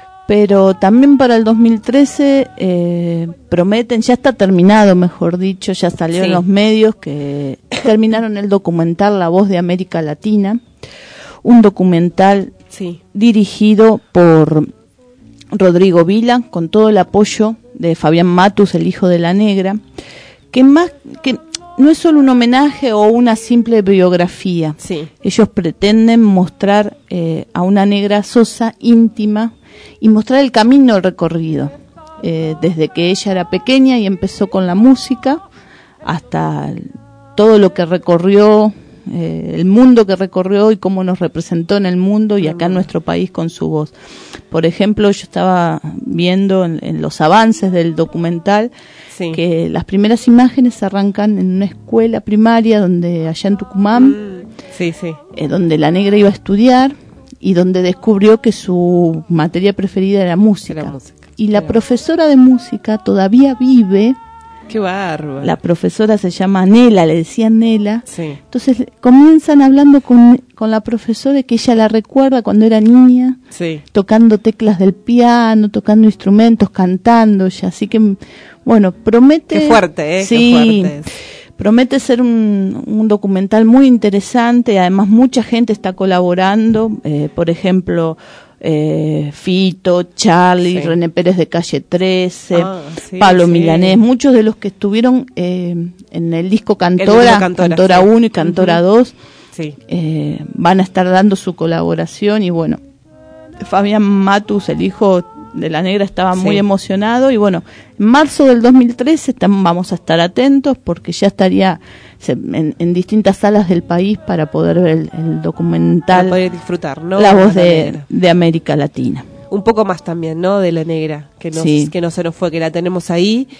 Pero también para el dos mil trece eh, prometen, ya está terminado, mejor dicho, ya salió sí. en los medios que terminaron el documental La Voz de América Latina, un documental sí. dirigido por Rodrigo Vila, con todo el apoyo de Fabián Matus, el hijo de La Negra, que más que no es solo un homenaje o una simple biografía, sí. ellos pretenden mostrar eh, a una Negra Sosa íntima y mostrar el camino recorrido, eh, desde que ella era pequeña y empezó con la música, hasta todo lo que recorrió, eh, el mundo que recorrió y cómo nos representó en el mundo y acá en nuestro país con su voz. Por ejemplo, yo estaba viendo en, en los avances del documental sí. que las primeras imágenes arrancan en una escuela primaria donde allá en Tucumán, mm, sí, sí. Eh, donde La Negra iba a estudiar, y donde descubrió que su materia preferida era música. Era música. Y la Qué profesora de música todavía vive. Qué bárbaro. La profesora se llama Nela, le decían Nela. Sí. Entonces comienzan hablando con, con la profesora, que ella la recuerda cuando era niña, sí. tocando teclas del piano, tocando instrumentos, cantando ya. Así que, bueno, promete... Qué fuerte, ¿eh? Sí. Qué fuerte es. Promete ser un, un documental muy interesante, además mucha gente está colaborando, eh, por ejemplo, eh, Fito, Charlie, sí. René Pérez de Calle trece, ah, sí, Pablo sí. Milanés, muchos de los que estuvieron eh, en el disco Cantora, el disco Cantora, Cantora sí. uno y Cantora uh-huh. dos, sí. eh, van a estar dando su colaboración y bueno, Fabián Matus, el hijo de La Negra, estaba sí. muy emocionado y bueno, en marzo del dos mil trece tam, vamos a estar atentos porque ya estaría se, en, en distintas salas del país para poder ver el, el documental, para poder disfrutar, ¿no? La Voz de, de América Latina. Un poco más también, ¿no? De La Negra, que no, sí. que no se nos fue, que la tenemos ahí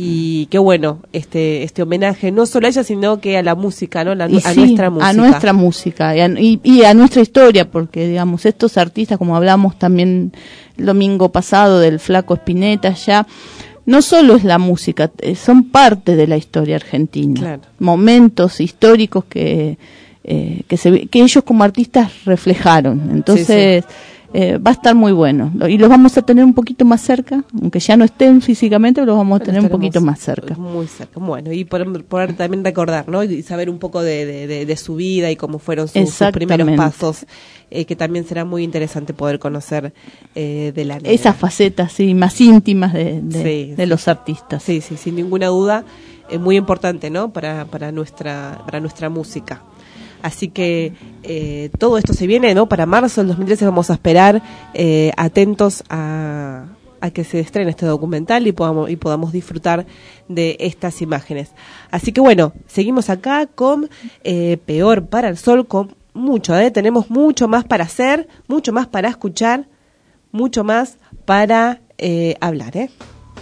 y qué bueno este este homenaje, no solo a ella, sino que a la música, ¿no? La, y a sí, nuestra música. A nuestra música y a, y, y a nuestra historia, porque digamos, estos artistas, como hablamos también el domingo pasado del Flaco Spinetta, ya no solo es la música, son parte de la historia argentina. Claro. Momentos históricos que, eh, que, se, que ellos como artistas reflejaron. Entonces... Sí, sí. Eh, va a estar muy bueno y los vamos a tener un poquito más cerca, aunque ya no estén físicamente, los vamos a tener un poquito más cerca. Muy cerca, bueno, y poder, poder también recordar, ¿no? Y saber un poco de, de, de, de su vida y cómo fueron sus, sus primeros pasos, eh, que también será muy interesante poder conocer eh, de La Negra. Esas facetas, sí, más íntimas de, de, sí, de sí. los artistas. Sí, sí, sin ninguna duda. eh, muy importante, ¿no? Para, para nuestra, para nuestra música. Así que eh, todo esto se viene, ¿no? Para marzo del dos mil trece vamos a esperar eh, atentos a, a que se estrene este documental y podamos, y podamos disfrutar de estas imágenes. Así que bueno, seguimos acá con eh, Peor para el Sol, con mucho, ¿eh? Tenemos mucho más para hacer, mucho más para escuchar, mucho más para eh, hablar, ¿eh?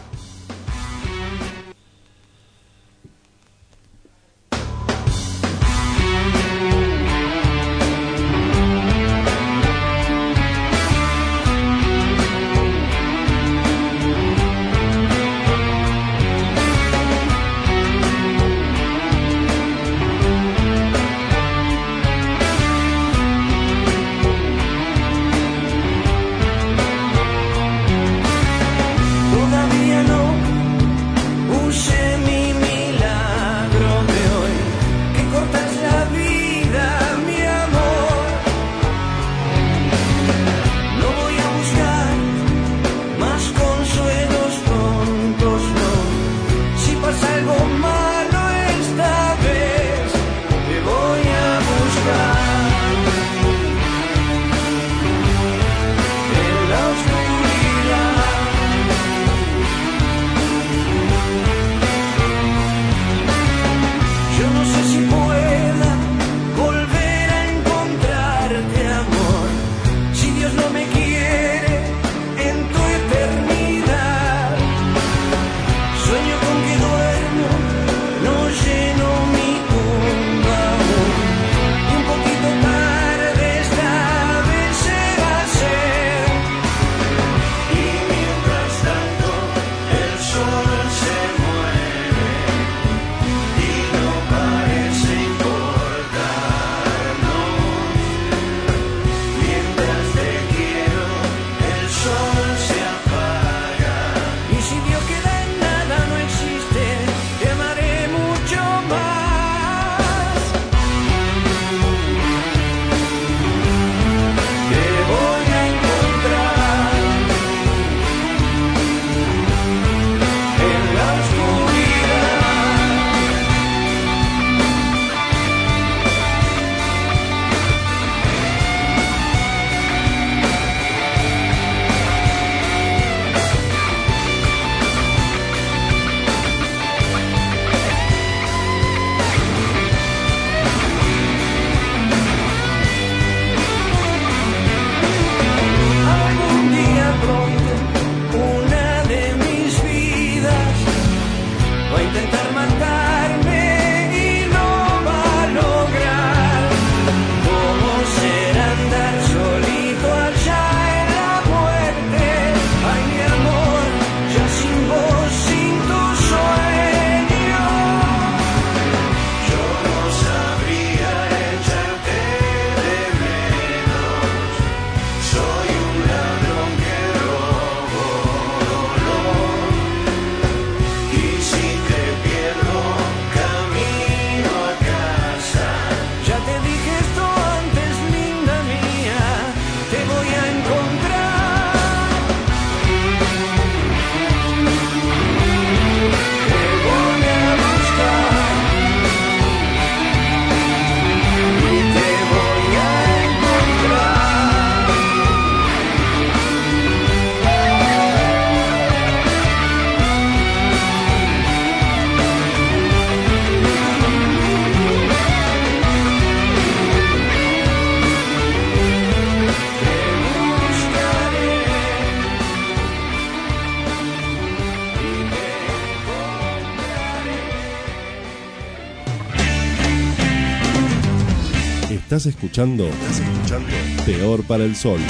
Estás escuchando, Estás escuchando Peor para el Sol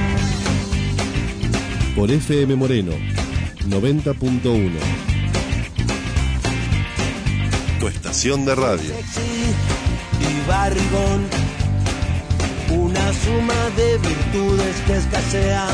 por F M Moreno noventa punto uno. Tu estación de radio. Y barrigón, una suma de virtudes que escasea.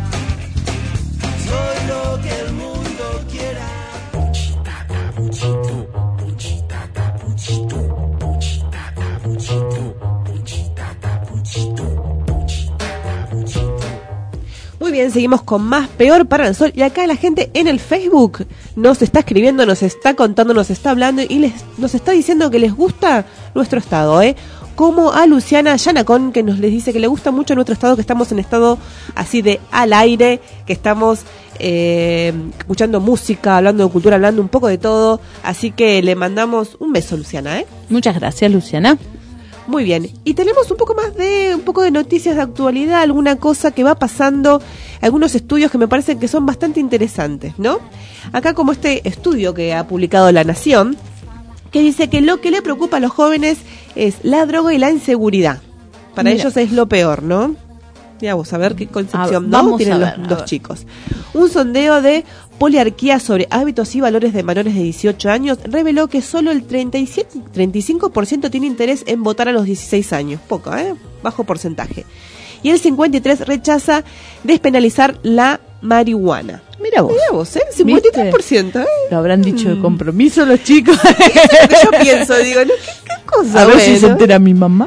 Soy lo que el mundo quiera. Puchita, capuchito, puchita, capuchito, puchita, capuchito. Muy bien, bien, seguimos con más Peor para el Sol. Y acá la gente en el Facebook nos está escribiendo, nos está contando, nos está hablando y les, nos está diciendo que les gusta nuestro estado, ¿eh? Como a Luciana Yanacón, que nos les dice que le gusta mucho nuestro estado, que estamos en estado así de al aire, que estamos eh, escuchando música, hablando de cultura, hablando un poco de todo. Así que le mandamos un beso, Luciana, ¿eh? Muchas gracias, Luciana. Muy bien, y tenemos un poco más de un poco de noticias de actualidad, alguna cosa que va pasando, algunos estudios que me parecen que son bastante interesantes, ¿no? Acá como este estudio que ha publicado La Nación, que dice que lo que le preocupa a los jóvenes es la droga y la inseguridad. Para Mira. ellos es lo peor, ¿no? Ya vamos a ver qué concepción a, ¿no? tienen ver, los dos chicos. Un sondeo de Poliarquía sobre hábitos y valores de menores de dieciocho años reveló que solo el treinta y siete, treinta y cinco por ciento tiene interés en votar a los dieciséis años. Poco, ¿eh? Bajo porcentaje. Y el cincuenta y tres por ciento rechaza despenalizar la marihuana. Mira vos. Mira vos, ¿eh? cincuenta y tres por ciento, ¿eh? Lo habrán dicho de compromiso los chicos. Eso es lo que yo pienso, digo, ¿no? ¿Qué, qué cosa? A ver bueno. si se entera mi mamá.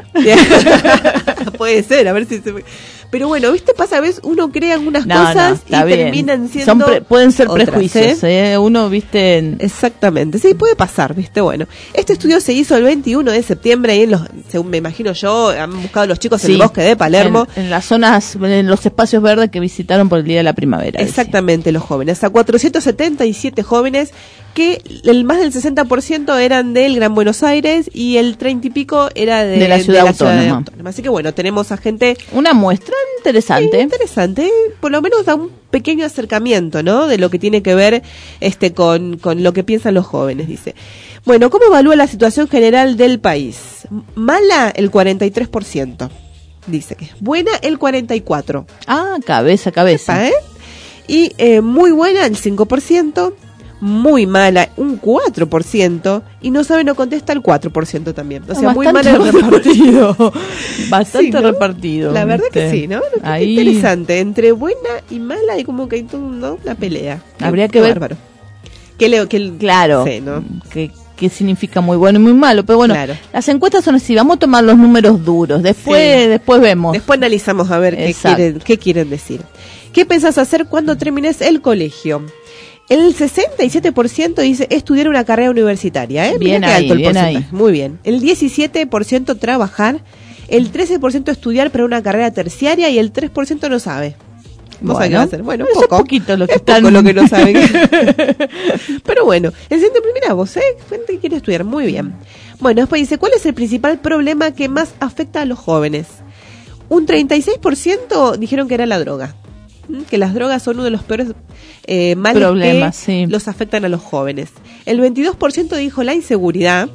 Puede ser, a ver si se... Pero bueno, ¿viste? Pasa a veces uno crea algunas no, cosas no, y bien. terminan siendo Son pre- pueden ser otras, prejuicios, ¿eh? ¿eh? Uno, ¿viste? En... Exactamente, sí, puede pasar, ¿viste? Bueno, este estudio se hizo el veintiuno de septiembre y en los, según me imagino yo, han buscado los chicos sí, en el bosque de Palermo. En, en las zonas, en los espacios verdes que visitaron por el Día de la Primavera. Exactamente, decía. Los jóvenes. A cuatrocientos setenta y siete jóvenes que el más del sesenta por ciento eran del Gran Buenos Aires y el treinta y pico era de, de la ciudad, de la autónoma. ciudad autónoma. Así que bueno, tenemos a gente... Una muestra interesante. Sí, interesante, por lo menos da un pequeño acercamiento, ¿no? De lo que tiene que ver este con, con lo que piensan los jóvenes, dice. Bueno, ¿cómo evalúa la situación general del país? Mala, el cuarenta y tres por ciento. Dice que es buena, el cuarenta y cuatro por ciento. Ah, cabeza, cabeza. ¿Eh? Y eh, muy buena, el cinco por ciento. Muy mala, un cuatro por ciento, y no sabe, no contesta el cuatro por ciento también. O sea, muy mal el repartido. Bastante sí, ¿no? repartido. La verdad ¿viste? que sí, ¿no? Ahí... Interesante, entre buena y mala y como que hay todo, ¿no? La pelea. Habría qué, que qué ver. Bárbaro. ¿Qué le, qué, claro. Sí, ¿no? Que qué significa muy bueno y muy malo, pero bueno, claro. Las encuestas son así, vamos a tomar los números duros, después sí. después vemos. Después analizamos a ver qué quieren, qué quieren decir. ¿Qué pensás hacer cuando termines el colegio? El sesenta y siete por ciento dice estudiar una carrera universitaria, ¿eh? Bien Mira ahí, alto el bien porcentaje. ahí. Muy bien. El diecisiete por ciento trabajar, el trece por ciento estudiar para una carrera terciaria y el tres por ciento no sabe. No bueno, sabe qué va a hacer. Bueno, un poco. poco. Es poquito lo que es están... poco lo que no saben. Pero bueno, el siguiente, mira vos, ¿eh? Gente que quiere estudiar, muy bien. Bueno, después dice, ¿cuál es el principal problema que más afecta a los jóvenes? Un treinta y seis por ciento dijeron que era la droga. Que las drogas son uno de los peores eh, males problemas, que sí. los afectan a los jóvenes. El veintidós por ciento dijo la inseguridad.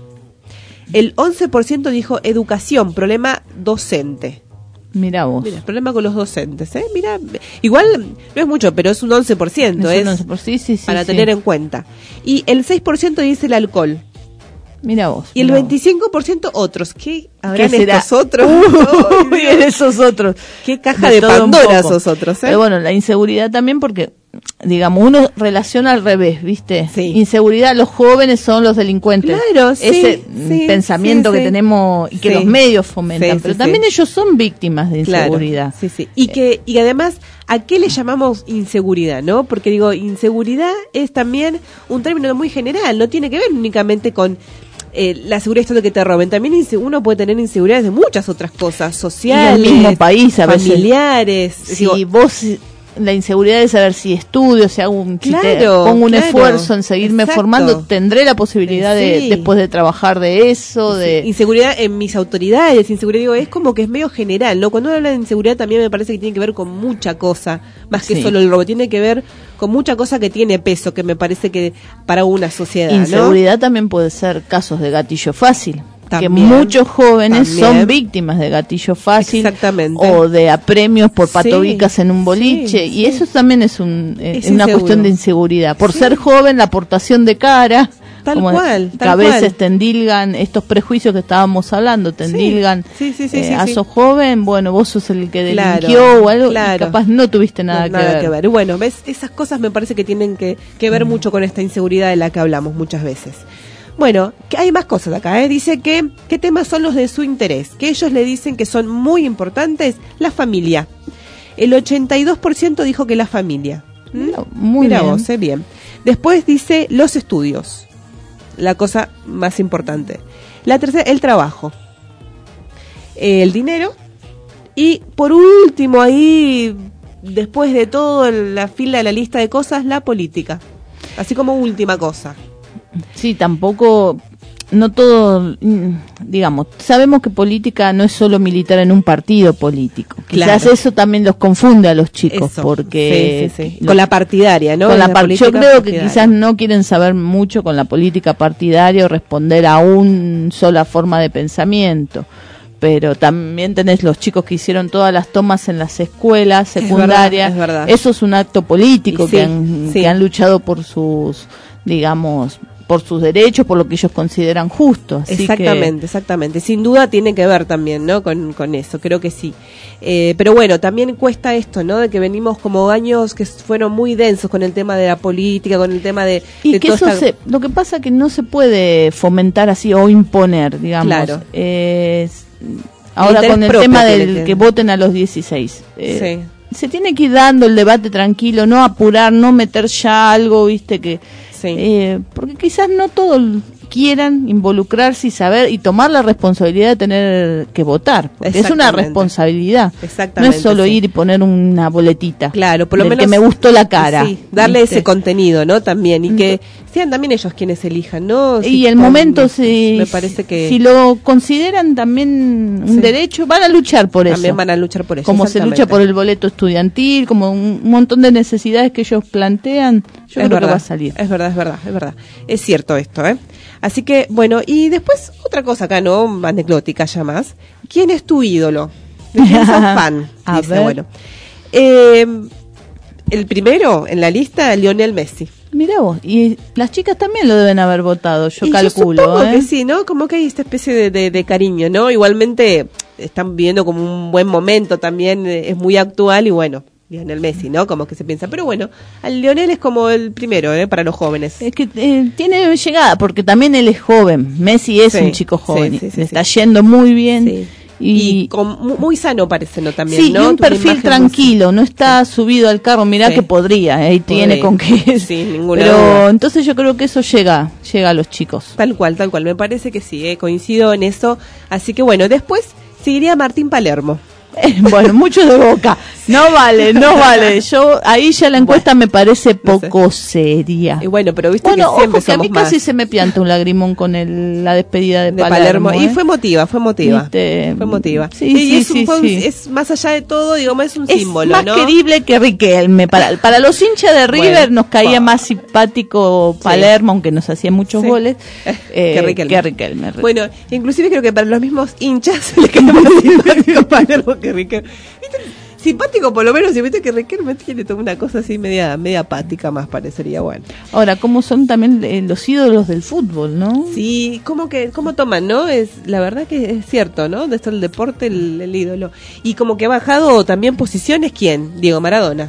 El once por ciento dijo educación, problema docente. Mira vos. Mira, problema con los docentes, ¿eh? Mira, igual no es mucho, pero es un once por ciento, es es un once por ciento, sí, sí, para sí, tener sí. en cuenta. Y el seis por ciento dice el alcohol. Mira vos. Y el mira veinticinco por ciento vos. Otros. ¿Qué habrán ¿Qué será? estos otros? Uy, esos otros. Qué caja de, de Pandora esos otros, ¿eh? Pero bueno, la inseguridad también porque, digamos, uno relaciona al revés, ¿viste? Sí. Inseguridad, los jóvenes son los delincuentes. Claro, sí. Ese sí, pensamiento sí, que sí. tenemos y que sí. los medios fomentan. Sí, pero sí, también sí. ellos son víctimas de inseguridad. Claro, sí, sí. Y, que, y además, ¿a qué le llamamos inseguridad, no? Porque digo, inseguridad es también un término muy general, no tiene que ver únicamente con... Eh, la seguridad es de que te roben. También uno puede tener inseguridades de muchas otras cosas, sociales, y del mismo país, a familiares. Si digo, vos, la inseguridad de saber si estudio, si hago un claro, si te, pongo un claro, esfuerzo en seguirme exacto. formando, tendré la posibilidad sí. de después de trabajar de eso, de sí. inseguridad en mis autoridades, inseguridad, digo, es como que es medio general, ¿no? Cuando uno habla de inseguridad también me parece que tiene que ver con mucha cosa, más que sí. solo el robo, tiene que ver con mucha cosa que tiene peso, que me parece que para una sociedad, inseguridad ¿no? también puede ser casos de gatillo fácil. También, que muchos jóvenes también. son víctimas de gatillo fácil Exactamente. o de apremios por Sí, patobicas en un boliche sí, y sí. eso también es, un, eh, Es una inseguro. cuestión de inseguridad. Por Sí. ser joven, la aportación de cara, Tal como cual, que tal a veces cual. te endilgan estos prejuicios que estábamos hablando, te endilgan, Sí, sí, sí, eh, sí, a sí. sos joven, bueno, vos sos el que Claro, delinquió o algo, claro. y capaz no tuviste nada, No, que, nada ver. que ver. Bueno, ves, esas cosas me parece que tienen que, que ver mucho con esta inseguridad de la que hablamos muchas veces. Bueno, que hay más cosas acá, ¿eh? Dice que qué temas son los de su interés, que ellos le dicen que son muy importantes, la familia. El ochenta y dos por ciento dijo que la familia. ¿Mm? Muy Mira bien. vos, eh, bien. Después dice los estudios, la cosa más importante. La tercera, el trabajo, el dinero y por último ahí, después de todo la fila, la lista de cosas, la política, así como última cosa. Sí, tampoco, no todo, digamos, sabemos que política no es solo militar en un partido político. Quizás Claro. eso también los confunde a los chicos, Eso, porque sí, sí, sí. los- Con la partidaria, ¿no? con la La par- política yo creo que partidaria. quizás no quieren saber mucho con la política partidaria o responder a una sola forma de pensamiento. Pero también tenés los chicos que hicieron todas las tomas en las escuelas secundarias. Es verdad, es verdad. Eso es un acto político, Y sí, que, han, sí. que han luchado por sus, digamos, por sus derechos, por lo que ellos consideran justo. Así Exactamente, exactamente. Sin duda tiene que ver también, ¿no? Con, con eso, creo que sí. Eh, pero bueno, también cuesta esto, ¿no? De que venimos como años que fueron muy densos con el tema de la política, con el tema de... Y de que toda eso esta- se, lo que pasa es que no se puede fomentar así o imponer, digamos. Claro. Eh, ahora interés con el propio tema tiene del que- que voten a los dieciséis. Eh, Sí. Se tiene que ir dando el debate tranquilo, no apurar, no meter ya algo, viste, que... eh, porque quizás no todos quieran involucrarse y saber y tomar la responsabilidad de tener que votar, porque es una Exactamente. responsabilidad. Exactamente, no es solo sí. ir y poner una boletita. Claro, por lo del menos que me gustó la cara. Sí, darle ¿viste? ese contenido, ¿no? También, y que sean también ellos quienes elijan, ¿no? Y Si el con- momento, si, me parece que si lo consideran también un Sí. derecho, van a luchar por eso. también van a luchar por eso. Como se lucha por el boleto estudiantil, como un montón de necesidades que ellos plantean, yo creo Es que verdad, va a salir. Es verdad, es verdad, es verdad. Es cierto esto, ¿eh? Así que, bueno, y después otra cosa acá, ¿no? Anecdótica ya más. ¿Quién es tu ídolo? ¿De quién sos fan? A Dice, ver. bueno. Eh, el primero en la lista, Lionel Messi. Mirá vos, y las chicas también lo deben haber votado, yo Y calculo. supongo ¿eh? que sí, ¿no? Como que hay esta especie de, de, de cariño, ¿no? Igualmente están viviendo como un buen momento también, eh, es muy actual y bueno, Lionel Messi, ¿no? Como que se piensa. Pero bueno, al Lionel es como el primero, ¿eh? Para los jóvenes. Es que eh, tiene llegada, porque también él es joven. Messi es Sí, un chico joven, sí, sí, y sí, le sí. está yendo muy bien. Sí. Y, Y con, mu- muy sano parece, ¿no? También, sí, ¿no? y un Tiene perfil imagen muy- tranquilo, no está subido al carro. Mirá Sí. que podría, ahí tiene Podría. con qué. Sí, ninguna Pero duda. entonces yo creo que eso llega, llega a los chicos. Tal cual, tal cual. Me parece que sí, ¿eh? Coincido en eso. Así que bueno, después seguiría Martín Palermo. Bueno, mucho de Boca. No vale, no vale. Yo ahí ya la encuesta me parece poco seria. Y bueno, pero viste Bueno, que siempre ojo que a mí somos más casi se me pianta un lagrimón con el, la despedida de, de Palermo. Y ¿eh? fue emotiva, fue emotiva. ¿Viste? Fue emotiva. Sí, y sí, es, un- sí, fue un- sí. es más allá de todo, digamos, es un Es símbolo, más ¿no? querible que Riquelme. Para, para los hinchas de River Bueno, nos caía pa. más simpático Palermo, aunque nos hacía muchos Sí. goles, eh, que Riquelme. que Riquelme. Bueno, inclusive creo que para los mismos hinchas le cae más simpático Palermo que Riquelme. ¿Viste? Simpático por lo menos, y viste que Riquelme tiene toda una cosa así media media apática más, parecería bueno. Ahora, ¿cómo son también eh, los ídolos del fútbol, no? Sí, ¿cómo que cómo toman, no? Es la verdad que es cierto, ¿no? De esto el deporte, el, el ídolo. Y como que ha bajado también posiciones, ¿quién? Diego Maradona.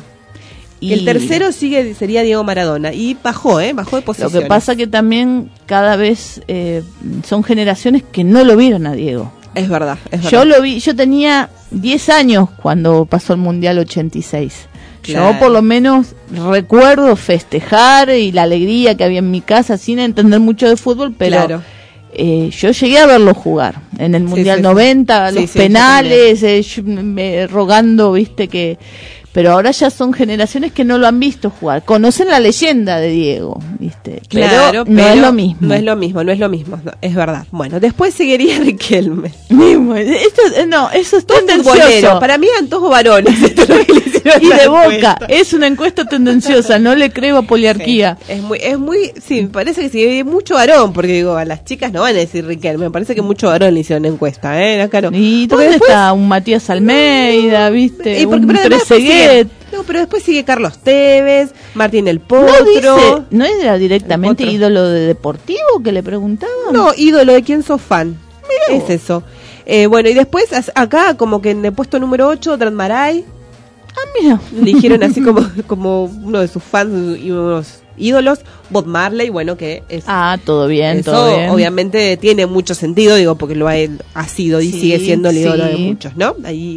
Y El tercero sigue sería Diego Maradona y bajó, ¿eh? Bajó de Lo posiciones. que pasa que también cada vez eh, son generaciones que no lo vieron a Diego. Es verdad, es verdad. Yo lo vi, yo tenía diez años cuando pasó el Mundial ochenta y seis. Claro. Yo por lo menos recuerdo festejar y la alegría que había en mi casa sin entender mucho de fútbol, pero Claro. eh, yo llegué a verlo jugar en el Sí, Mundial sí, sí. noventa, Sí, los sí, yo penales, eh, yo, me- rogando, viste que... Pero ahora ya son generaciones que no lo han visto jugar. Conocen la leyenda de Diego, ¿viste? Claro, pero no es lo mismo. No es lo mismo, no es lo mismo, no, es verdad. Bueno, después seguiría Riquelme. Esto, no, eso es Futbolero. tendencioso. Para mí antojo varones. Esto es lo que le hicieron Y a la de Boca, encuesta. es una encuesta tendenciosa, no le creo a poliarquía. Es muy, es muy, sí, me parece que sí, hay mucho varón, porque digo, a las chicas no van a decir Riquelme, me parece que mucho varón le hicieron encuesta, ¿eh? Acá no. ¿Y Porque dónde después- está un Matías Almeida, viste? Y porque, un pero además después Trezeguet. sigue- no, pero después sigue Carlos Tevez, Martín el Potro. ¿No dice, no era directamente El Potro. ídolo de Deportivo que le preguntaban? No, ídolo de quién sos fan. Es eso. Eh, bueno, y después as- acá, como que en el puesto número ocho, Dran Maray. Ah, mira. Eligieron así como, como uno de sus fans y unos ídolos, Bob Marley, bueno, que es... Ah, todo bien, eso todo bien. obviamente tiene mucho sentido, digo, porque lo ha, ha sido y Sí, sigue siendo el ídolo sí. de muchos, ¿no? Ahí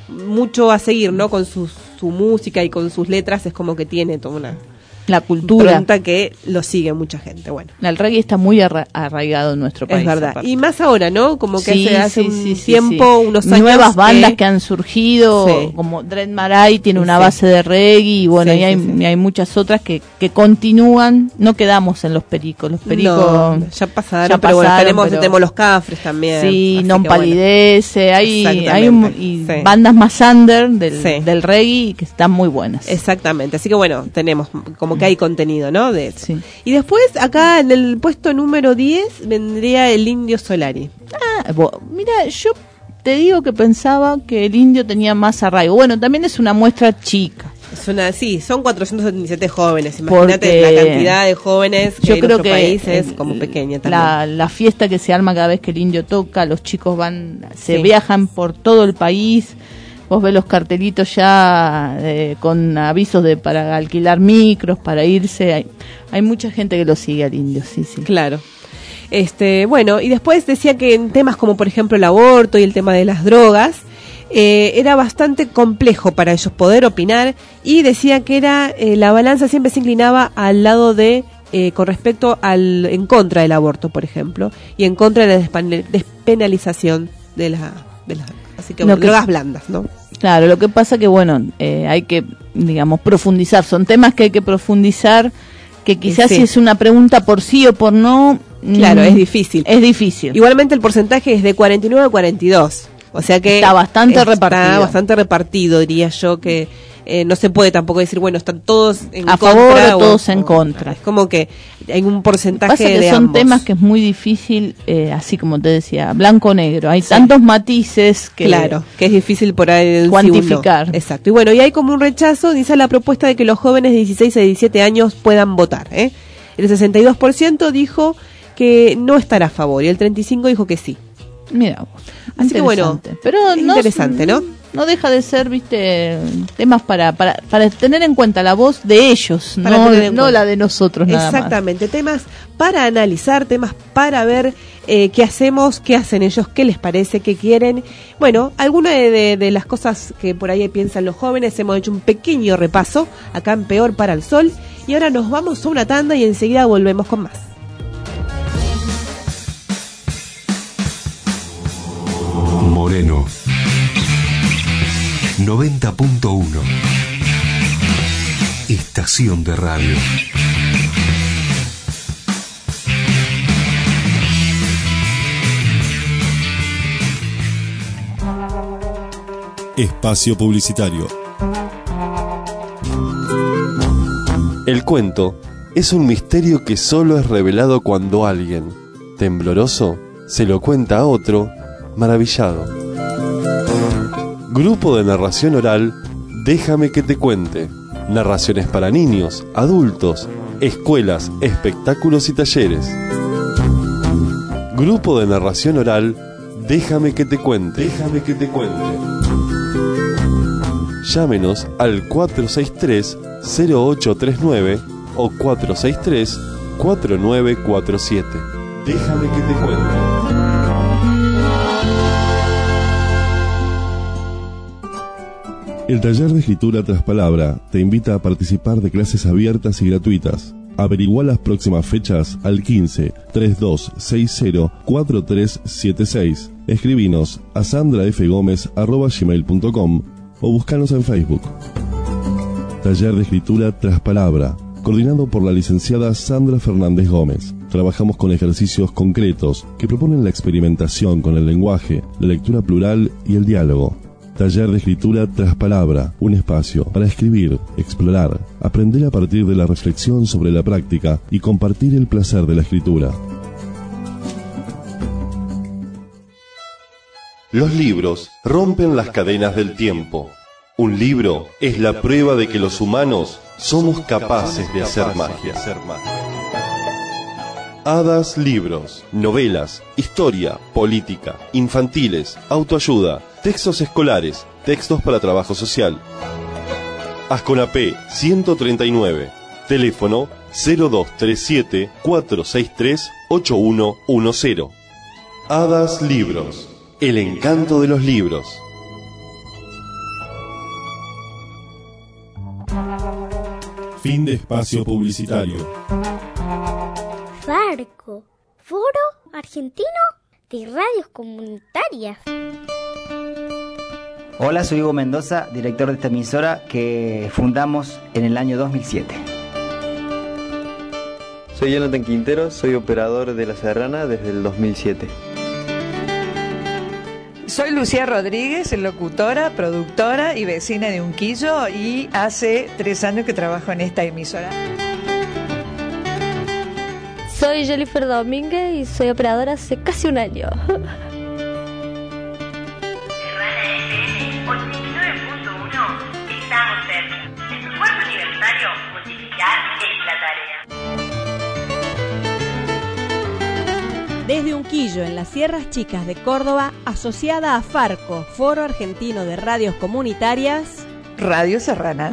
mucho a seguir, ¿no? Con su, su música y con sus letras, es como que tiene toda una... La cultura. Que lo sigue mucha gente, bueno. El reggae está muy arra- arraigado en nuestro país. Es verdad. Aparte. Y más ahora, ¿no? Como que sí, hace, hace sí, un sí, tiempo, sí. unos años. Nuevas bandas que, que han surgido, sí. como Dread Marai tiene una sí. base de reggae, y bueno, sí, y hay, sí, sí. hay muchas otras que, que continúan. No quedamos en los pericos. Los pericos no, ya pasaron, ya pero bueno, pasaron, tenemos, pero... tenemos los Cafres también. Sí, Non Palidece, bueno. hay, hay un, y sí. bandas más under del, sí. del reggae que están muy buenas. Exactamente, así que bueno, tenemos como que hay contenido, ¿no? De eso. Sí. Y después, acá en el puesto número diez, vendría el Indio Solari. Ah, bo, mira, yo te digo que pensaba que el Indio tenía más arraigo. Bueno, también es una muestra chica. Es una, sí, son cuatrocientos setenta y siete jóvenes. Imagínate la cantidad de jóvenes que yo en creo nuestro que país es el, como pequeña también. La, la fiesta que se arma cada vez que el Indio toca, los chicos van, se sí. viajan por todo el país. Vos ves los cartelitos ya eh, con avisos de para alquilar micros, para irse. Hay, hay mucha gente que lo sigue al Indio, sí, sí. Claro. Este, bueno, y después decía que en temas como por ejemplo el aborto y el tema de las drogas, eh, era bastante complejo para ellos poder opinar, y decía que era eh, la balanza siempre se inclinaba al lado de eh, con respecto al en contra del aborto, por ejemplo, y en contra de la despenalización de la de la así que, bueno, que drogas blandas, ¿no? Claro, lo que pasa que bueno, eh, hay que, digamos, profundizar, son temas que hay que profundizar, que quizás sí. si es una pregunta por sí o por no, claro, mmm, es difícil. Es difícil. Igualmente el porcentaje es de cuarenta y nueve a cuarenta y dos. O sea que está bastante está repartido. bastante repartido, diría yo, que eh, no se puede tampoco decir, bueno, están todos en a contra favor o o todos en contra. Es como que hay un porcentaje Pasa que de son ambos. temas que es muy difícil, eh, así como te decía, blanco-negro. Hay sí. tantos matices que... Claro, que es difícil por ahí cuantificar. Si exacto. Y bueno, y hay como un rechazo, dice la propuesta de que los jóvenes de dieciséis a diecisiete años puedan votar. ¿eh? El sesenta y dos por ciento dijo que no estará a favor y el treinta y cinco por ciento dijo que sí. Mira, así que bueno, pero no, interesante, ¿no? No deja de ser, viste, temas para para, para tener en cuenta la voz de ellos, para no, no la de nosotros nada Exactamente, más. Temas para analizar, temas para ver eh, qué hacemos, qué hacen ellos, qué les parece, qué quieren. Bueno, algunas de, de, de las cosas que por ahí piensan los jóvenes, hemos hecho un pequeño repaso acá en Peor para el Sol, y ahora nos vamos a una tanda y enseguida volvemos con más. Moreno noventa punto uno. Estación de radio. Espacio publicitario. El cuento es un misterio que solo es revelado cuando alguien, tembloroso, se lo cuenta a otro, maravillado. Grupo de narración oral, Déjame que te cuente. Narraciones para niños, adultos, escuelas, espectáculos y talleres. Grupo de narración oral, Déjame que te cuente. Déjame que te cuente. Llámenos al cuatro seis tres, cero ocho tres nueve o cuatro seis tres, cuatro nueve cuatro siete. Déjame que te cuente. El taller de escritura tras palabra te invita a participar de clases abiertas y gratuitas. Averigua las próximas fechas al quince, treinta y dos sesenta, cuarenta y tres setenta y seis. Escribinos a sandrafgomez arroba gmail punto com o búscanos en Facebook. Taller de escritura tras palabra, coordinado por la licenciada Sandra Fernández Gómez. Trabajamos con ejercicios concretos que proponen la experimentación con el lenguaje, la lectura plural y el diálogo. Taller de escritura tras palabra, un espacio para escribir, explorar, aprender a partir de la reflexión sobre la práctica y compartir el placer de la escritura. Los libros rompen las cadenas del tiempo. Un libro es la prueba de que los humanos somos capaces de hacer magia. Hadas Libros, novelas, historia, política, infantiles, autoayuda, textos escolares, textos para trabajo social. Asconapé ciento treinta y nueve, teléfono cero dos tres siete, cuatro seis tres, ocho uno uno cero. Hadas Libros, el encanto de los libros. Fin de espacio publicitario. Farco, Foro Argentino de Radios Comunitarias. Hola, soy Hugo Mendoza, director de esta emisora que fundamos en el año dos mil siete. Soy Jonathan Quintero, soy operador de La Serrana desde el dos mil siete. Soy Lucía Rodríguez, locutora, productora y vecina de Unquillo, y hace tres años que trabajo en esta emisora. Soy Jennifer Domínguez y soy operadora hace casi un año. ochenta y nueve punto uno, estamos cerca. En tu cuarto aniversario, multiplicar es la tarea. Desde Unquillo, en las Sierras Chicas de Córdoba, asociada a Farco, Foro Argentino de Radios Comunitarias, Radio Serrana.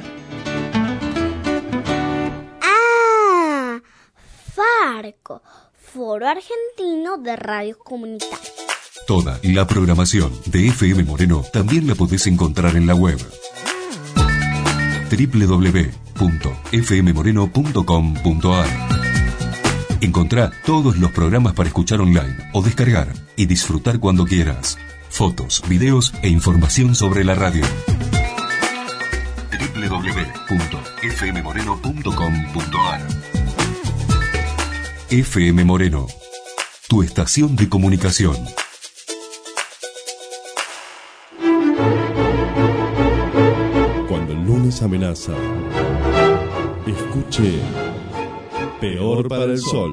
¡Ah! Farco, Foro Argentino de Radios Comunitarias. Toda la programación de F M Moreno también la podés encontrar en la web doble u doble u doble u punto f m moreno punto com punto a r. Encontrá todos los programas para escuchar online o descargar y disfrutar cuando quieras. Fotos, videos e información sobre la radio. doble u doble u doble u punto f m moreno punto com punto a r. F M Moreno, tu estación de comunicación. Cuando el lunes amenaza, escuche Peor para el Sol.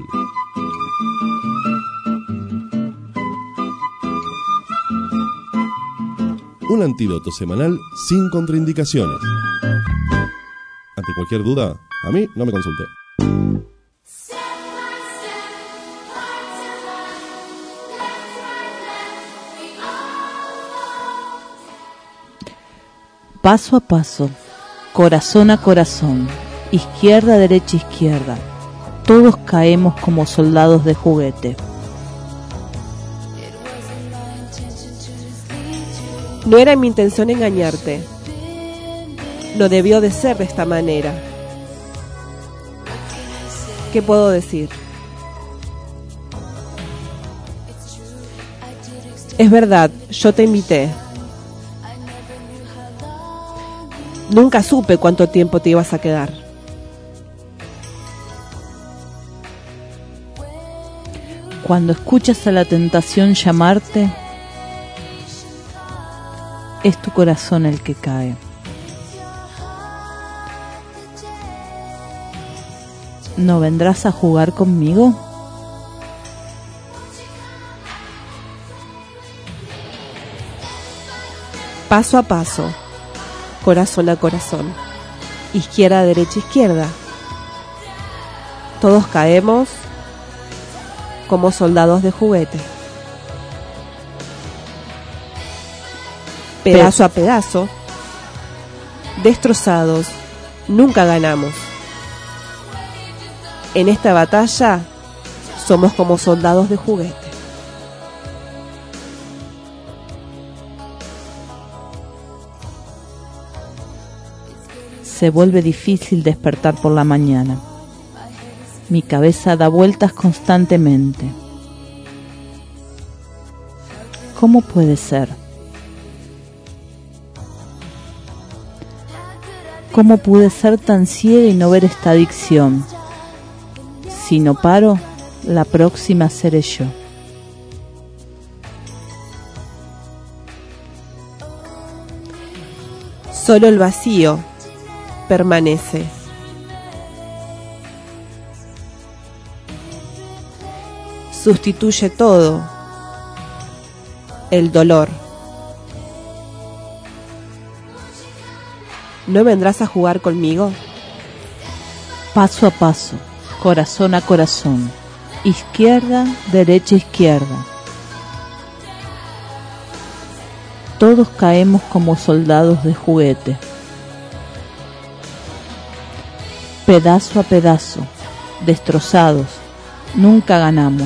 Un antídoto semanal sin contraindicaciones. Ante cualquier duda, a mí no me consulte. Paso a paso, corazón a corazón, izquierda, derecha, izquierda. Todos caemos como soldados de juguete. No era mi intención engañarte. No debió de ser de esta manera. ¿Qué puedo decir? Es verdad, yo te invité. Nunca supe cuánto tiempo te ibas a quedar. Cuando escuchas a la tentación llamarte, es tu corazón el que cae. ¿No vendrás a jugar conmigo? Paso a paso, corazón a corazón, izquierda, derecha, izquierda. Todos caemos como soldados de juguete. Pedazo a pedazo, destrozados, nunca ganamos. En esta batalla somos como soldados de juguete. Se vuelve difícil despertar por la mañana. Mi cabeza da vueltas constantemente. ¿Cómo puede ser? ¿Cómo pude ser tan ciega y no ver esta adicción? Si no paro, la próxima seré yo. Solo el vacío permanece. Sustituye todo. El dolor. ¿No vendrás a jugar conmigo? Paso a paso, corazón a corazón, izquierda, derecha, izquierda. Todos caemos como soldados de juguete. Pedazo a pedazo, destrozados, nunca ganamos.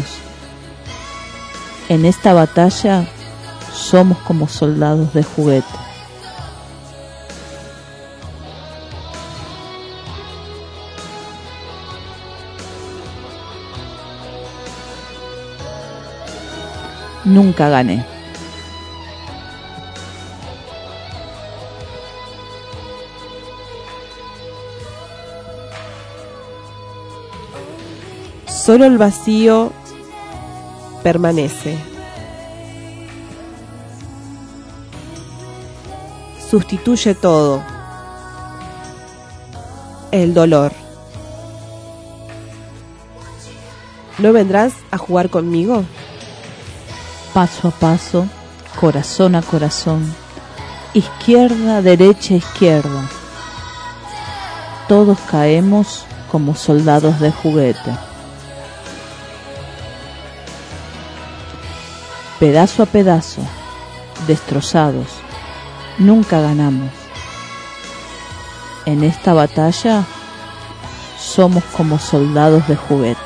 En esta batalla somos como soldados de juguete. nunca gané. Solo el vacío permanece. Sustituye todo. El dolor. ¿No vendrás a jugar conmigo? Paso a paso, corazón a corazón, izquierda, derecha, izquierda. Todos caemos como soldados de juguete. Pedazo a pedazo, destrozados, nunca ganamos. En esta batalla somos como soldados de juguete.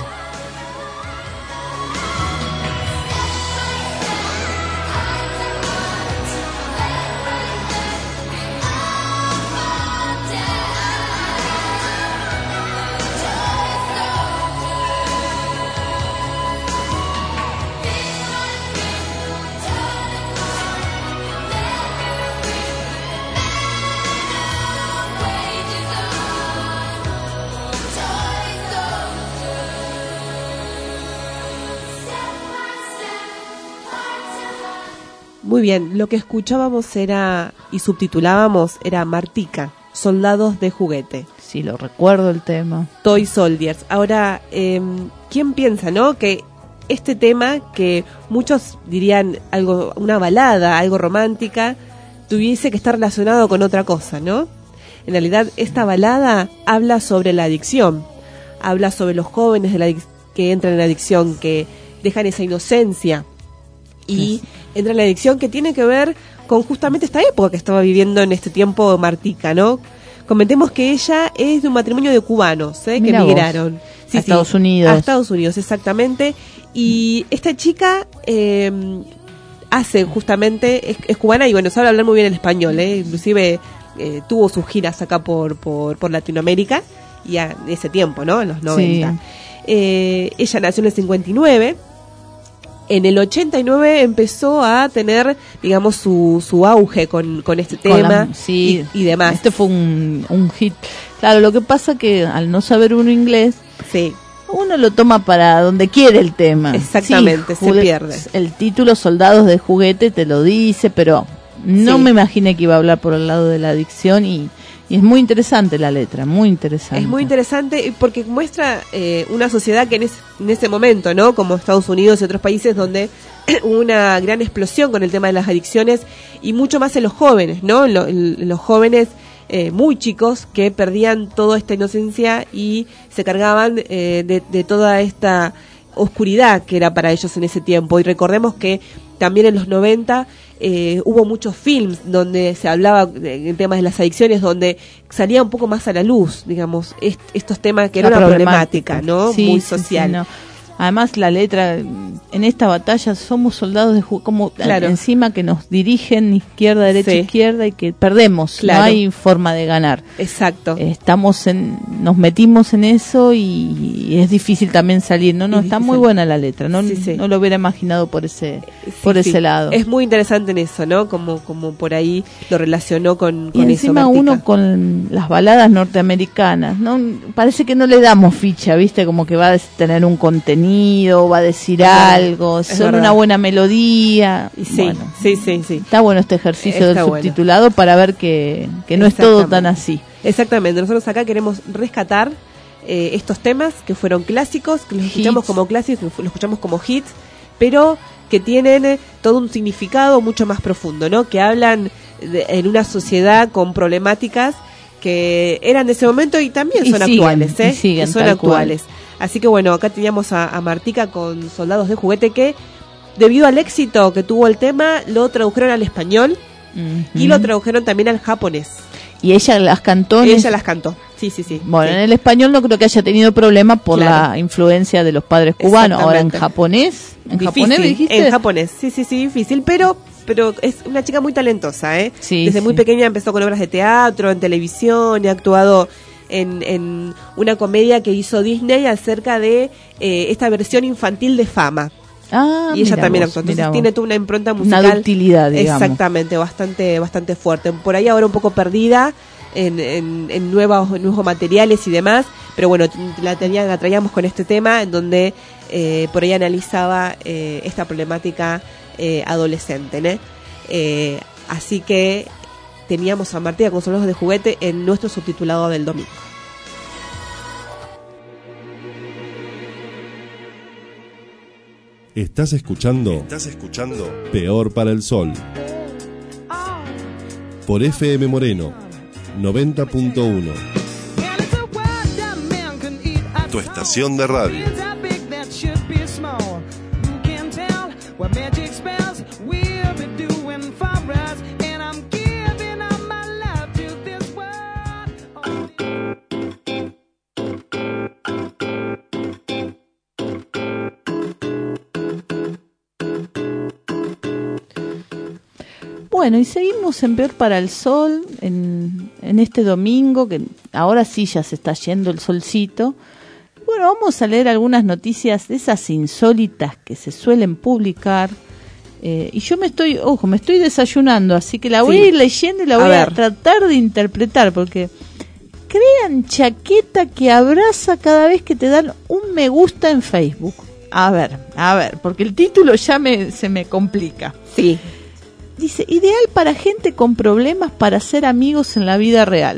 Muy bien, lo que escuchábamos era y subtitulábamos era Martika, Soldados de Juguete. Sí, lo recuerdo el tema. Toy Soldiers. Ahora, eh, ¿quién piensa, no? Que este tema, que muchos dirían algo, una balada, algo romántica, tuviese que estar relacionado con otra cosa, ¿no? En realidad, esta balada habla sobre la adicción, habla sobre los jóvenes de la adic- que entran en la adicción, que dejan esa inocencia y sí. Entra en la adicción, que tiene que ver con justamente esta época que estaba viviendo en este tiempo Martika, ¿no? Comentemos que ella es de un matrimonio de cubanos, ¿eh? Que emigraron sí, a sí, Estados Unidos. A Estados Unidos, exactamente. Y esta chica eh, hace justamente, es, es cubana y bueno, sabe hablar muy bien el español, ¿eh? Inclusive eh, tuvo sus giras acá por, por, por Latinoamérica, y en ese tiempo, ¿no? En los noventa. Sí. Eh, ella nació en el cincuenta y nueve. En el ochenta y nueve empezó a tener, digamos, su, su auge con, con este con tema la, sí, y, y demás. Este fue un, un hit. Claro, lo que pasa que al no saber uno inglés, sí. uno lo toma para donde quiere el tema. Exactamente, sí, se pierde. El título Soldados de Juguete te lo dice, pero no sí. me imaginé que iba a hablar por el lado de la adicción y... Y es muy interesante la letra, muy interesante. Es muy interesante porque muestra eh, una sociedad que en, es, en ese momento, ¿no? Como Estados Unidos y otros países donde hubo una gran explosión con el tema de las adicciones y mucho más en los jóvenes, ¿no? En, lo, en los jóvenes eh, muy chicos que perdían toda esta inocencia y se cargaban eh, de, de toda esta oscuridad que era para ellos en ese tiempo. Y recordemos que también en los noventa eh, hubo muchos films donde se hablaba de temas de las adicciones, donde salía un poco más a la luz, digamos, est- estos temas que era una problemática, problemática ¿no? Sí, muy sí, social. Sí, no. Además la letra, en esta batalla somos soldados de ju- como claro. encima que nos dirigen izquierda, derecha, sí. izquierda y que perdemos, claro. no hay forma de ganar. Exacto. Estamos en, nos metimos en eso y, y es difícil también salir, no, no, es está difícil. Muy buena la letra, no, sí, sí. no lo hubiera imaginado por ese, sí, por ese sí. lado. Es muy interesante en eso, ¿no? Como, como por ahí lo relacionó con, con y encima eso, uno con las baladas norteamericanas, no, parece que no le damos ficha, viste, como que va a tener un contenido, va a decir es algo, verdad, son una buena melodía. Sí, bueno, sí, sí, sí. Está bueno este ejercicio está del bueno. subtitulado para ver que, que no es todo tan así. Exactamente, nosotros acá queremos rescatar eh, estos temas que fueron clásicos, que los hits. escuchamos como clásicos, los escuchamos como hits, pero que tienen eh, todo un significado mucho más profundo, ¿no? Que hablan de, en una sociedad con problemáticas que eran de ese momento y también y son siguen, actuales, ¿eh? Y siguen, que son actuales. Cual. Así que bueno, acá teníamos a, a Martika con Soldados de Juguete que, debido al éxito que tuvo el tema, lo tradujeron al español uh-huh. y lo tradujeron también al japonés. ¿Y ella las cantó? Ella las cantó, sí, sí, sí. Bueno, sí. en el español no creo que haya tenido problema por claro. la influencia de los padres cubanos. Ahora en japonés, ¿en difícil, japonés dijiste? En japonés, sí, sí, sí, difícil, pero... pero es una chica muy talentosa, ¿eh? Sí, Desde sí. muy pequeña empezó con obras de teatro, en televisión, y ha actuado en, en una comedia que hizo Disney acerca de eh, esta versión infantil de Fama, Ah, y ella también vos, actuó. Entonces tiene toda una impronta musical. Una ductilidad, digamos. Exactamente, bastante, bastante fuerte. Por ahí ahora un poco perdida en, en, en, nuevos, en nuevos materiales y demás, pero bueno, la, tenía, la traíamos con este tema en donde eh, por ahí analizaba eh, esta problemática eh, adolescente, ¿no? Eh, así que teníamos a Martina con Solos de Juguete en nuestro subtitulado del domingo. Estás escuchando, Estás escuchando Peor para el Sol por F M Moreno noventa punto uno. Tu estación de radio. Bueno, y seguimos en Peor para el Sol, en, en este domingo, que ahora sí ya se está yendo el solcito. Bueno, vamos a leer algunas noticias de esas insólitas que se suelen publicar. Eh, y yo me estoy, ojo, me estoy desayunando, así que la voy sí. a ir leyendo y la a voy ver. a tratar de interpretar, porque crean chaqueta que abraza cada vez que te dan un me gusta en Facebook. A ver, a ver, porque el título ya me, se me complica. Sí. Dice, ideal para gente con problemas para ser amigos en la vida real.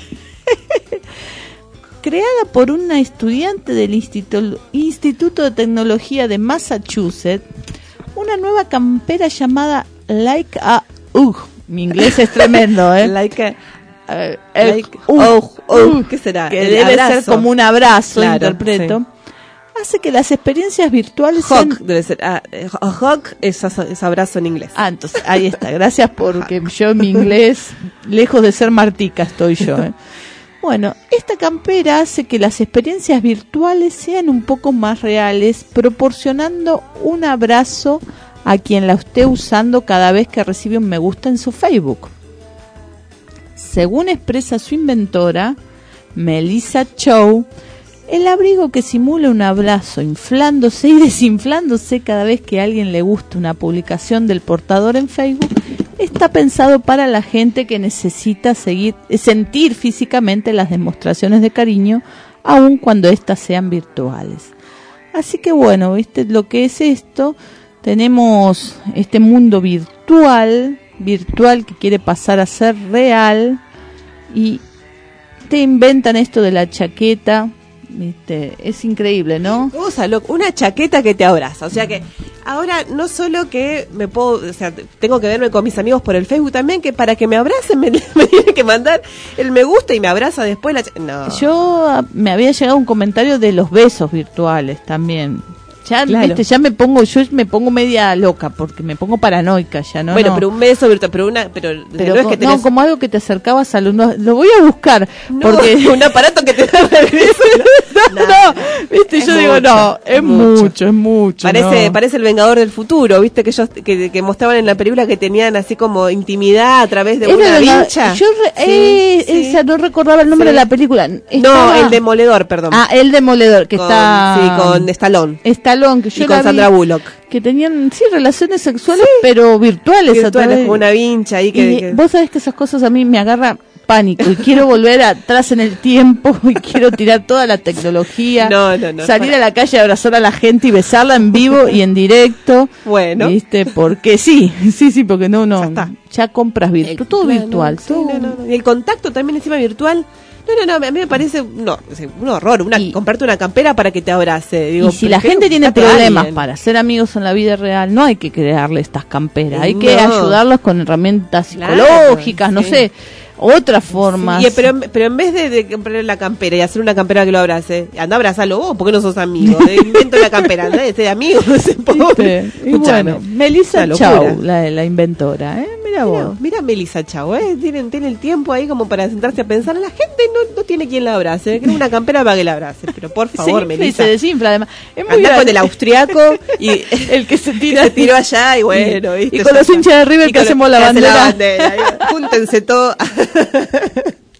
Creada por una estudiante del Instituto, Instituto de Tecnología de Massachusetts, una nueva campera llamada Like a Ugh. Mi inglés es tremendo, ¿eh? Like a... Uh, like, uh, uh, uh, ¿Qué será? Que debe abrazo. ser como un abrazo, claro, interpreto. Sí. Hace que las experiencias virtuales hug, sean... debe ser, ah, hug es, es abrazo en inglés. Ah, entonces ahí está. Gracias porque yo en mi inglés, lejos de ser martica estoy yo. ¿eh? Bueno, esta campera hace que las experiencias virtuales sean un poco más reales, proporcionando un abrazo a quien la esté usando cada vez que recibe un me gusta en su Facebook. Según expresa su inventora, Melissa Chow, el abrigo que simula un abrazo inflándose y desinflándose cada vez que a alguien le gusta una publicación del portador en Facebook está pensado para la gente que necesita seguir, sentir físicamente las demostraciones de cariño, aun cuando éstas sean virtuales. Así que bueno, ¿viste lo que es esto? Tenemos este mundo virtual, virtual que quiere pasar a ser real, y te inventan esto de la chaqueta. ¿Viste? Es increíble, ¿no? Úsalo, una chaqueta que te abraza. O sea que ahora no solo que me puedo, o sea, tengo que verme con mis amigos por el Facebook, también que para que me abracen me, me tienen que mandar el me gusta y me abraza después la ch- no. Yo me había llegado un comentario de los besos virtuales también. Ya, claro. ¿viste? Ya me pongo, yo me pongo media loca porque me pongo paranoica ya, ¿no? Bueno, no. pero un beso virtual, pero una, pero, pero no es que tenés... no, como algo que te acercabas al uno, lo voy a buscar, no, porque un aparato que te da regreso. no, no, no, viste, es yo mucho, digo, no, es mucho, mucho es mucho. Parece, no. parece el Vengador del Futuro, viste que ellos que, que mostraban en la película que tenían así como intimidad a través de Era una la, vincha. Yo re, sí, eh, sí. Esa, no recordaba el nombre sí. de la película. Estaba, no, el Demoledor, perdón. Ah, el Demoledor, que con, está... Sí, con Stallone. Stallone, que yo y con la Sandra vi, Bullock. Que tenían, sí, relaciones sexuales, sí. pero virtuales. Virtuales, como una vincha ahí. Que, y que... vos sabés que esas cosas a mí me agarra pánico y quiero volver atrás en el tiempo y quiero tirar toda la tecnología, no, no, no, salir para. a la calle a abrazar a la gente y besarla en vivo y en directo. Bueno. ¿Viste? Porque sí, sí, sí, porque no, no, ya, ya compras virtual, todo claro, virtual. Sí, todo... No, no, no. Y el contacto también encima virtual. No, no, no, a mí me parece no, un horror, una, y, comprarte una campera para que te abrace. Digo, y si la gente tiene problemas para ser amigos en la vida real, no hay que crearle estas camperas, hay no. que ayudarlos con herramientas psicológicas, claro, no sí. sé, otras formas. Sí, pero, pero en vez de, de comprarle la campera y hacer una campera que lo abrace, anda a abrazarlo vos, porque no sos amigo. Invento la campera, anda de amigo, ese pobre. Y bueno, Melissa Chow, la, la inventora, ¿eh? Mira vos. Mira Melissa Chow, ¿eh? Tienen, tiene el tiempo ahí como para sentarse a pensar. La gente no, no tiene quien la abrace. Quiere una campera para que la abrace. Pero por favor, Melissa. Se desinfla además. Es muy Anda con el austriaco y el que se tira, que se tiró allá y bueno, ¿viste? Y con los hinchas de River que hacemos la bandera. la bandera. Júntense todos.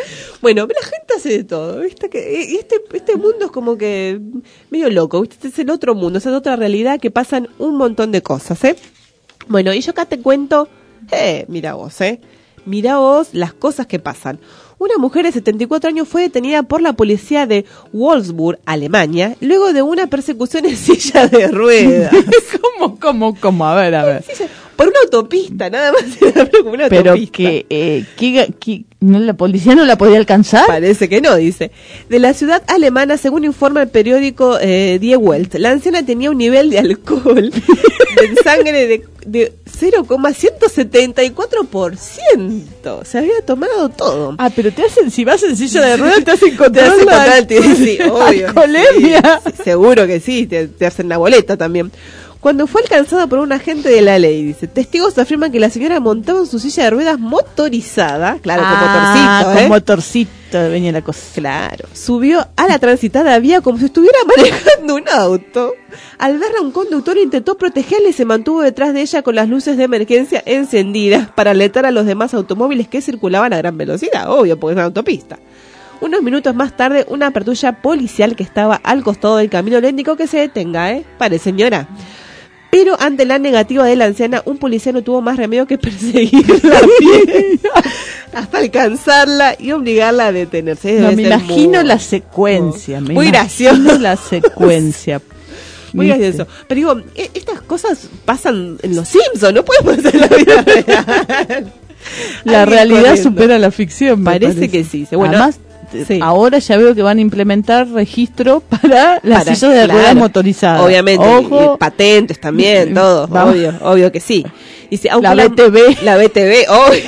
Bueno, la gente hace de todo, ¿viste? Que este, este mundo es como que medio loco, ¿viste? Este es el otro mundo, es otra realidad que pasan un montón de cosas, ¿eh? Bueno, y yo acá te cuento, eh, mira vos, ¿eh? Mira vos las cosas que pasan. Una mujer de setenta y cuatro años fue detenida por la policía de Wolfsburg, Alemania, luego de una persecución en silla de ruedas. ¿Cómo, cómo, cómo? A ver, a ver. Por una autopista, nada más. Como una Pero autopista. que, eh, que, que no, la policía no la podía alcanzar. Parece que no, dice. De la ciudad alemana, según informa el periódico eh, Die Welt, la anciana tenía un nivel de alcohol en sangre de, de cero coma ciento setenta y cuatro por ciento. Se había tomado todo. Ah, pero te hacen, si vas en silla de ruedas, te hacen controlar te la hacen controlar, sí, obvio. Alcoholemia. Sí, sí, seguro que sí, te, te hacen la boleta también. Cuando fue alcanzada por un agente de la ley, dice, testigos afirman que la señora montaba en su silla de ruedas motorizada, claro, ah, con motorcito, ¿eh? Con motorcito venía la cosa. Claro, subió a la transitada vía como si estuviera manejando un auto. Al verla, un conductor intentó protegerla y se mantuvo detrás de ella con las luces de emergencia encendidas para alertar a los demás automóviles que circulaban a gran velocidad, obvio, porque es una autopista. Unos minutos más tarde, una patrulla policial que estaba al costado del camino le indicó que se detenga, ¿eh? Pare, señora. Pero ante la negativa de la anciana, un policía no tuvo más remedio que perseguirla a pie hasta alcanzarla y obligarla a detenerse. No, me imagino muy, la secuencia. Me muy gracioso. La secuencia. Muy gracioso. Pero digo, estas cosas pasan en los Simpsons, no pueden pasar en la vida real. La realidad corriendo. Supera la ficción. Parece, parece que sí. Bueno, además, sí. Ahora ya veo que van a implementar registro para las para, sillas de claro, ruedas motorizadas. Obviamente, Ojo. Y patentes también, todo, obvio, obvio que sí. Dice, aunque la, la B T V. La B T V, obvio.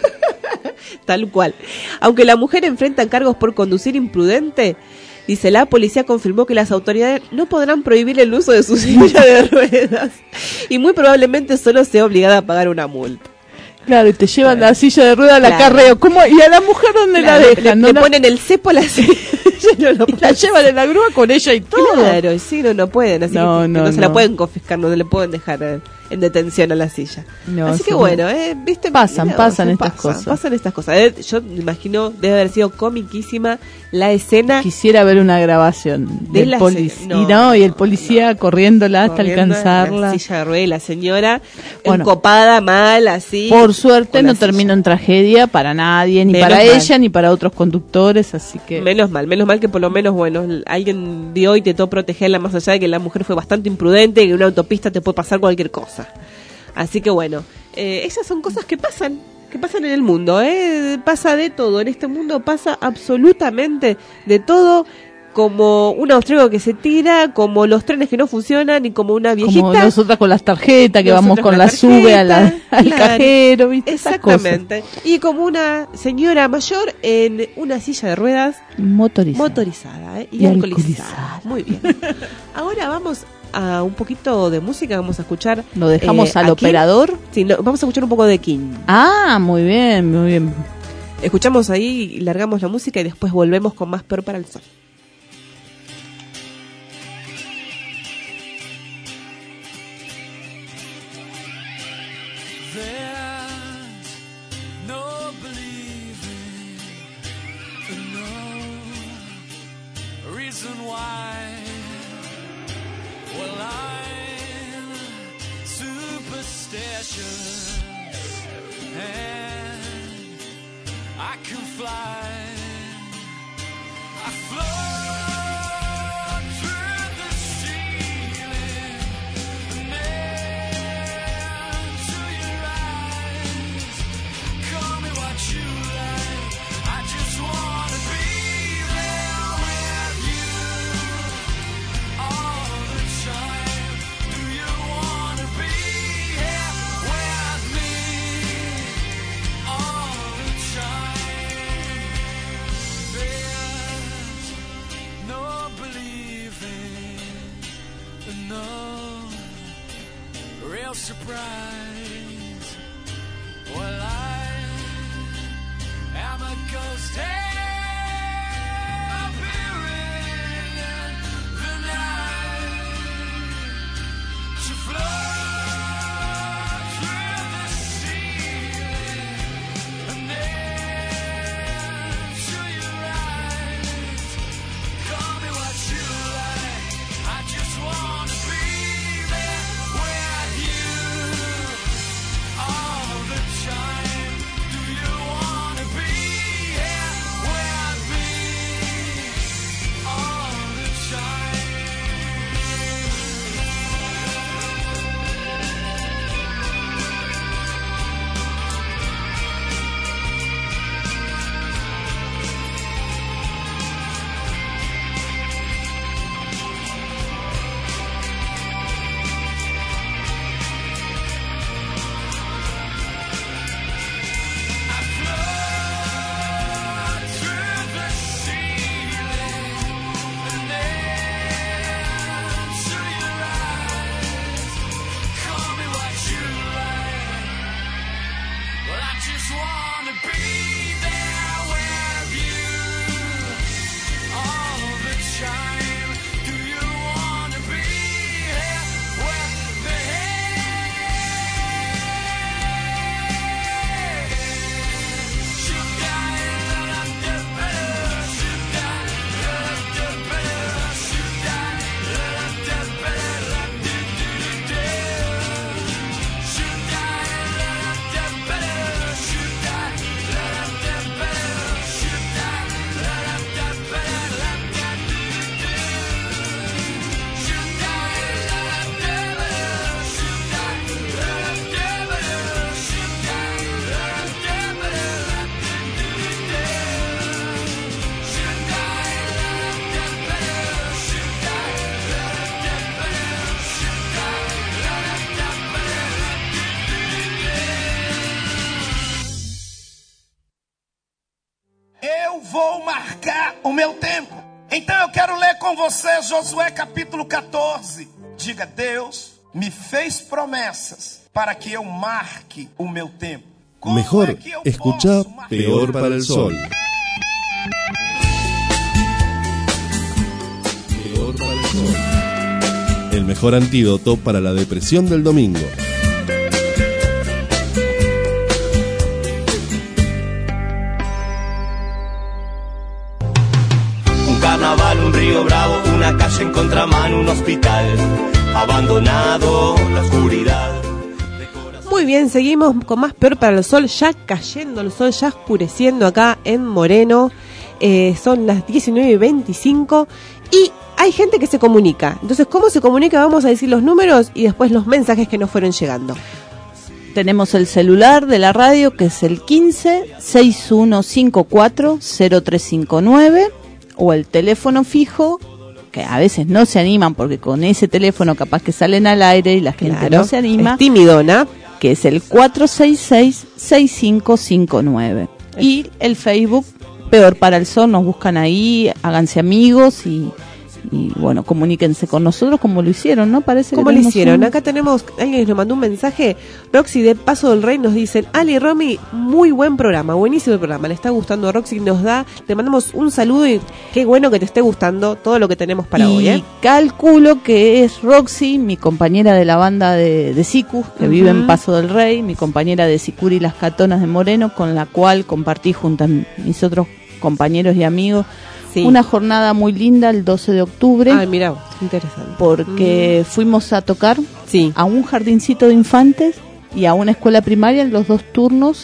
Tal cual. Aunque la mujer enfrenta cargos por conducir imprudente, dice, la policía confirmó que las autoridades no podrán prohibir el uso de su silla de ruedas y muy probablemente solo sea obligada a pagar una multa. Claro, y te llevan claro. la silla de ruedas al claro. acarreo. ¿Cómo? ¿Y a la mujer dónde claro, la dejan? Le, ¿No le la... ponen el cepo a la silla. No, no y la llevan en la grúa con ella y todo. Claro, sí, no, no pueden. Así no, que, no, que no se no. la pueden confiscar, no le pueden dejar eh, en detención a la silla. No, así sí, que bueno, eh, ¿viste? Pasan, Mirá, pasan vos, estas pasa, cosas. Pasan estas cosas. Eh, yo me imagino, debe haber sido comiquísima la escena. Quisiera ver una grabación de del la policía. No, y no, y el policía no. corriéndola hasta Corriendo alcanzarla. La silla de ruedas, la señora bueno, encopada mal, así. Por suerte no terminó en tragedia para nadie, ni menos para mal. Ella, ni para otros conductores, así que... Menos mal, menos mal que por lo menos, bueno, alguien dio y intentó protegerla más allá de que la mujer fue bastante imprudente y que en una autopista te puede pasar cualquier cosa. Así que bueno, eh, esas son cosas que pasan, que pasan en el mundo, ¿eh? Pasa de todo, en este mundo pasa absolutamente de todo, como un austríaco que se tira, como los trenes que no funcionan y como una viejita. Como nosotras con las tarjetas, que vamos con la sube a la, al claro, cajero, ¿viste? Exactamente. Y como una señora mayor en una silla de ruedas motorizada, motorizada ¿eh? y, y alcoholizada. alcoholizada. Muy bien. Ahora vamos a un poquito de música, vamos a escuchar. ¿Lo dejamos eh, al operador? Sí, no, vamos a escuchar un poco de King. Ah, muy bien, muy bien. Escuchamos ahí, y largamos la música y después volvemos con más Peor para el Sol. To você, Josué capítulo catorze. Diga: Deus me fez promessas para que eu marque o meu tempo. Mejor escuchá Peor para el Sol. Peor para el Sol. El mejor antídoto para la depresión del domingo. Un carnaval, un río bravo, una calle en contramano, un hospital abandonado, la oscuridad. Muy bien, seguimos con más Peor para el Sol, ya cayendo el sol, ya oscureciendo acá en Moreno. Eh, son las diecinueve y veinticinco y hay gente que se comunica. Entonces, ¿cómo se comunica? Vamos a decir los números y después los mensajes que nos fueron llegando. Tenemos el celular de la radio, que es el quince, sesenta y uno cincuenta y cuatro, cero tres cinco nueve, o el teléfono fijo, que a veces no se animan porque con ese teléfono capaz que salen al aire y la gente Claro, no se anima. es timidona. Que es el cuatro seis seis, seis cinco cinco nueve. Y el Facebook, Peor para el Sol, nos buscan ahí, háganse amigos y, y bueno, comuníquense con nosotros como lo hicieron, ¿no? Parece ¿Cómo que lo tenemos hicieron? un- Acá tenemos, alguien nos mandó un mensaje. Roxy de Paso del Rey nos dicen: Ali y Romy, muy buen programa, buenísimo el programa, le está gustando a Roxy, nos da, te mandamos un saludo y qué bueno que te esté gustando todo lo que tenemos para y hoy, ¿eh? calculo que es Roxy, mi compañera de la banda de, de Sicus, que Ujú. vive en Paso del Rey, mi compañera de Sicuri y las Catonas de Moreno, con la cual compartí junto a mis otros compañeros y amigos Sí. una jornada muy linda el doce de octubre. Ay, mira, interesante. Porque Mm. fuimos a tocar sí. a un jardincito de infantes y a una escuela primaria en los dos turnos,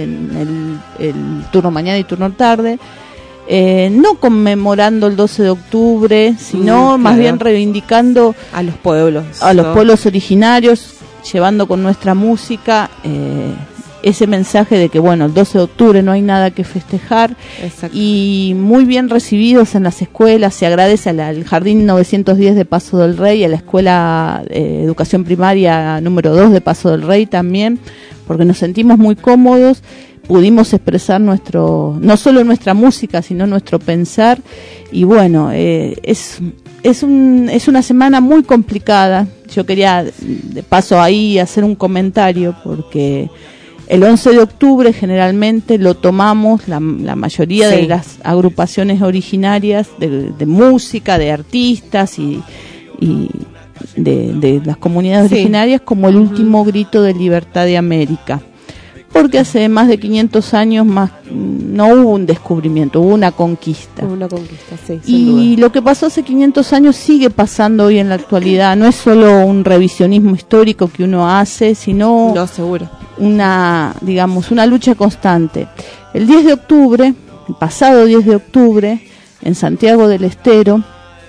en el, el turno mañana y turno tarde, eh, no conmemorando el doce de octubre, sino Mm, más claro. bien reivindicando a los pueblos, a los ¿no? pueblos originarios, llevando con nuestra música eh, ese mensaje de que bueno, el doce de octubre no hay nada que festejar. Exacto. Y muy bien recibidos en las escuelas. Se agradece al, al Jardín novecientos diez de Paso del Rey, a la Escuela de eh, Educación Primaria número dos de Paso del Rey también, porque nos sentimos muy cómodos, pudimos expresar nuestro, no solo nuestra música, sino nuestro pensar. Y bueno, eh, es es un es una semana muy complicada. Yo quería de paso ahí hacer un comentario, porque el once de octubre generalmente lo tomamos la, la mayoría Sí. de las agrupaciones originarias de, de música, de artistas y, y de, de las comunidades Sí. originarias como el último grito de libertad de América. Porque hace más de quinientos años más no hubo un descubrimiento, hubo una conquista. Una conquista, sí, sin duda. Y lo que pasó hace quinientos años sigue pasando hoy en la actualidad. No es solo un revisionismo histórico que uno hace, sino No, seguro. una, digamos, una lucha constante. El diez de octubre, el pasado diez de octubre, en Santiago del Estero,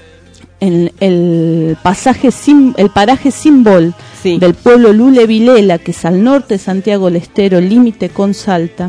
en el pasaje sim, el paraje símbolo Sí. del pueblo Lule Vilela, que es al norte de Santiago del Estero, límite con Salta,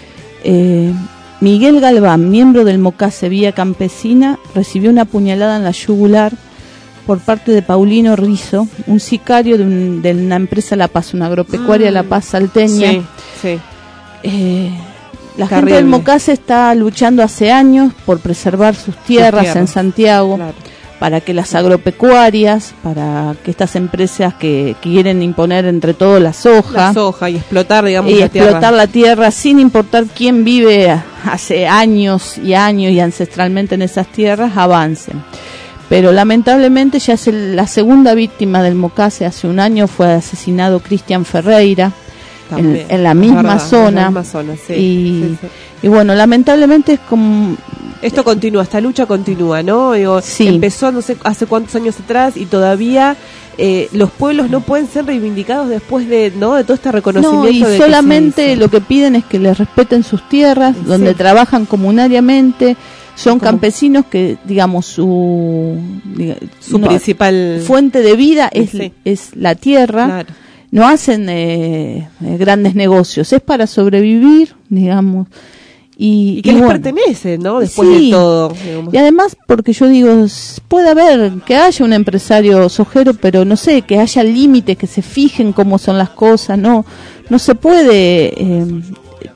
eh, Miguel Galván, miembro del Mocase Vía Campesina, recibió una puñalada en la yugular por parte de Paulino Rizzo, un sicario de, un- de una empresa La Paz, una agropecuaria Mm. La Paz salteña. Sí, sí. Eh, la Terrible. gente del Mocase está luchando hace años por preservar sus tierras, tierras. en Santiago, Claro. para que las agropecuarias, para que estas empresas que quieren imponer entre todo la soja, La soja y explotar, digamos, y la explotar tierra. la tierra sin importar quién vive hace años y años y ancestralmente en esas tierras, avancen. Pero lamentablemente ya es el- la segunda víctima del Mocase. Hace un año fue asesinado Cristian Ferreira en, También, en la es misma verdad, en zona. la misma zona, sí, y, sí, sí. y bueno, lamentablemente es como... Esto continúa, esta lucha continúa, ¿no? Digo, Sí. empezó no sé hace cuántos años atrás y todavía eh, los pueblos no pueden ser reivindicados después de, ¿no? De todo este No, reconocimiento. y de que solamente se hizo. lo que piden es que les respeten sus tierras, Sí. donde trabajan comunariamente, son Como- campesinos que, digamos, su, diga- Su no, principal fuente de vida es, Sí. es la tierra. Claro. No hacen eh, eh, grandes negocios, es para sobrevivir, digamos. Y, Y que y les bueno, pertenece, ¿no? Después sí. de todo. digamos. Y además, porque yo digo, s- puede haber que haya un empresario sojero, pero no sé, que haya límites, que se fijen cómo son las cosas, no no se puede eh,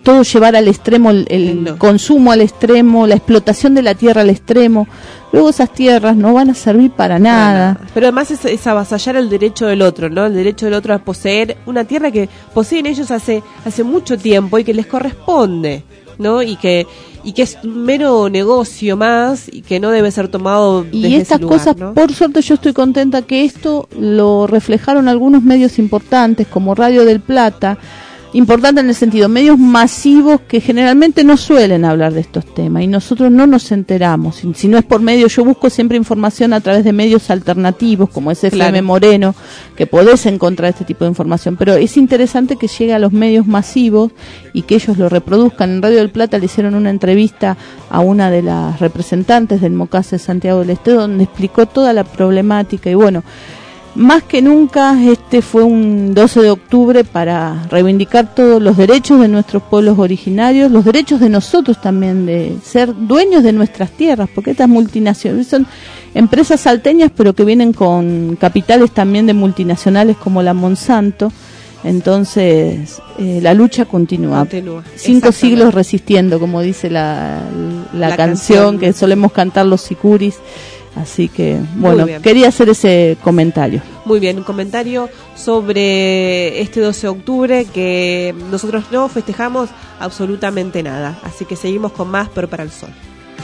todo llevar al extremo, el, el no. consumo al extremo, la explotación de la tierra al extremo. Luego esas tierras no van a servir para nada. Para Pero además es, es avasallar el derecho del otro, ¿no? El derecho del otro a poseer una tierra que poseen ellos hace hace mucho tiempo y que les corresponde, ¿no? Y que y que es un mero negocio más y que no debe ser tomado desde y estas ese lugar, cosas, ¿no? por suerte yo estoy contenta que esto lo reflejaron algunos medios importantes como Radio del Plata. Importante en el sentido, medios masivos que generalmente no suelen hablar de estos temas y nosotros no nos enteramos. Si, si no es por medio, yo busco siempre información a través de medios alternativos como es F M claro. Moreno, que podés encontrar este tipo de información, pero es interesante que llegue a los medios masivos y que ellos lo reproduzcan. En Radio del Plata le hicieron una entrevista a una de las representantes del MOCASE de Santiago del Estero donde explicó toda la problemática y bueno, más que nunca este fue un doce de octubre para reivindicar todos los derechos de nuestros pueblos originarios, los derechos de nosotros también de ser dueños de nuestras tierras, porque estas multinacionales son empresas salteñas pero que vienen con capitales también de multinacionales como la Monsanto. Entonces eh, la lucha continúa, continúa. Cinco siglos resistiendo, como dice la, la, la canción, canción que solemos cantar los sicuris. Así que, bueno, quería hacer ese comentario. Muy bien, un comentario sobre este doce de octubre que nosotros no festejamos absolutamente nada. Así que seguimos con más, pero para el sol.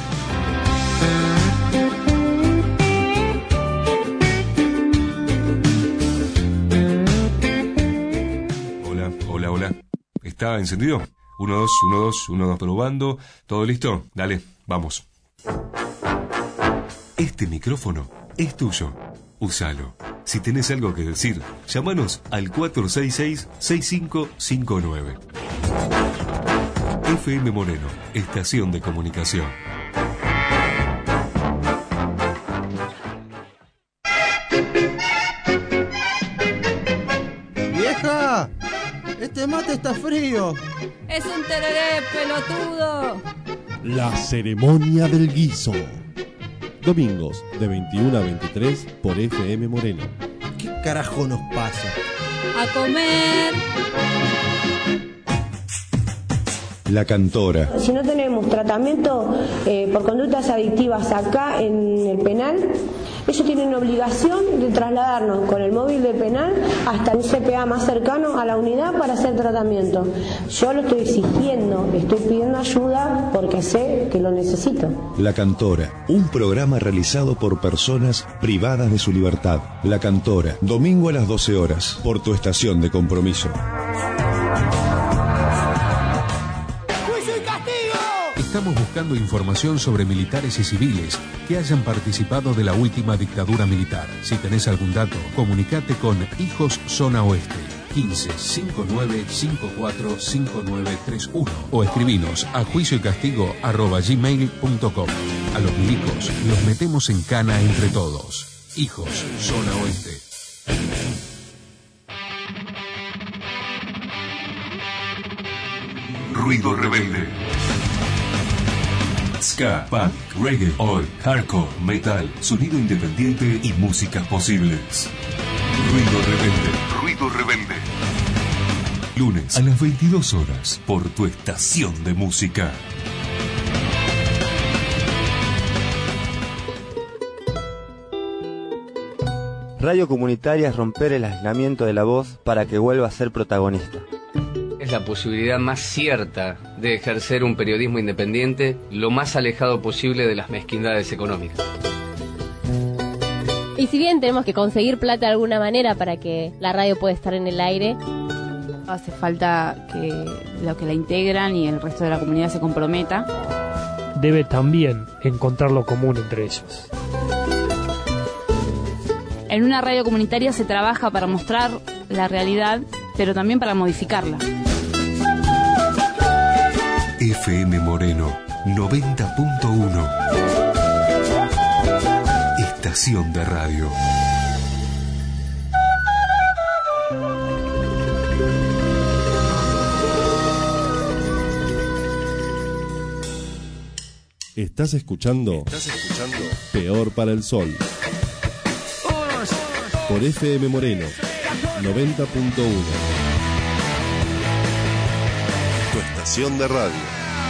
Hola, hola, hola. ¿Está encendido? Uno, dos, uno, dos, uno, dos, probando. ¿Todo listo? Dale, vamos. Este micrófono es tuyo. Úsalo. Si tenés algo que decir, llámanos al cuatro seis seis, seis cinco cinco nueve. F M Moreno, estación de comunicación. ¡Vieja! ¡Este mate está frío! ¡Es un tereré, pelotudo! La ceremonia del guiso. Domingos de veintiuno a veintitrés por F M Moreno. ¿Qué carajo nos pasa? ¡A comer! La Cantora. Si no tenemos tratamiento eh, por conductas adictivas acá en el penal, ellos tienen obligación de trasladarnos con el móvil del penal hasta un C P A más cercano a la unidad para hacer tratamiento. Yo lo estoy exigiendo, estoy pidiendo ayuda porque sé que lo necesito. La Cantora, un programa realizado por personas privadas de su libertad. La Cantora, domingo a las doce horas, por tu estación de compromiso. Estamos buscando información sobre militares y civiles que hayan participado de la última dictadura militar. Si tenés algún dato, comunicate con Hijos Zona Oeste quince, cincuenta y nueve, cincuenta y cuatro, cincuenta y nueve, treinta y uno o escribinos a juicio y castigo arroba gmail punto com. A los milicos los metemos en cana entre todos. Hijos Zona Oeste. Ruido rebelde. Ska, punk, reggae, oi, hardcore, metal, sonido independiente y músicas posibles. Ruido rebelde. Ruido rebelde. Lunes a las veintidós horas por tu estación de música. Radio comunitaria es romper el aislamiento de la voz para que vuelva a ser protagonista. Es la posibilidad más cierta de ejercer un periodismo independiente lo más alejado posible de las mezquindades económicas. Y si bien tenemos que conseguir plata de alguna manera para que la radio pueda estar en el aire, hace falta que los que la integran y el resto de la comunidad se comprometa. Debe también encontrar lo común entre ellos. En una radio comunitaria se trabaja para mostrar la realidad, pero también para modificarla. F M Moreno noventa punto uno. Estación de radio. ¿Estás escuchando? ¿Estás escuchando? Peor para el Sol. Por F M Moreno noventa punto uno. Tu tu estación de radio.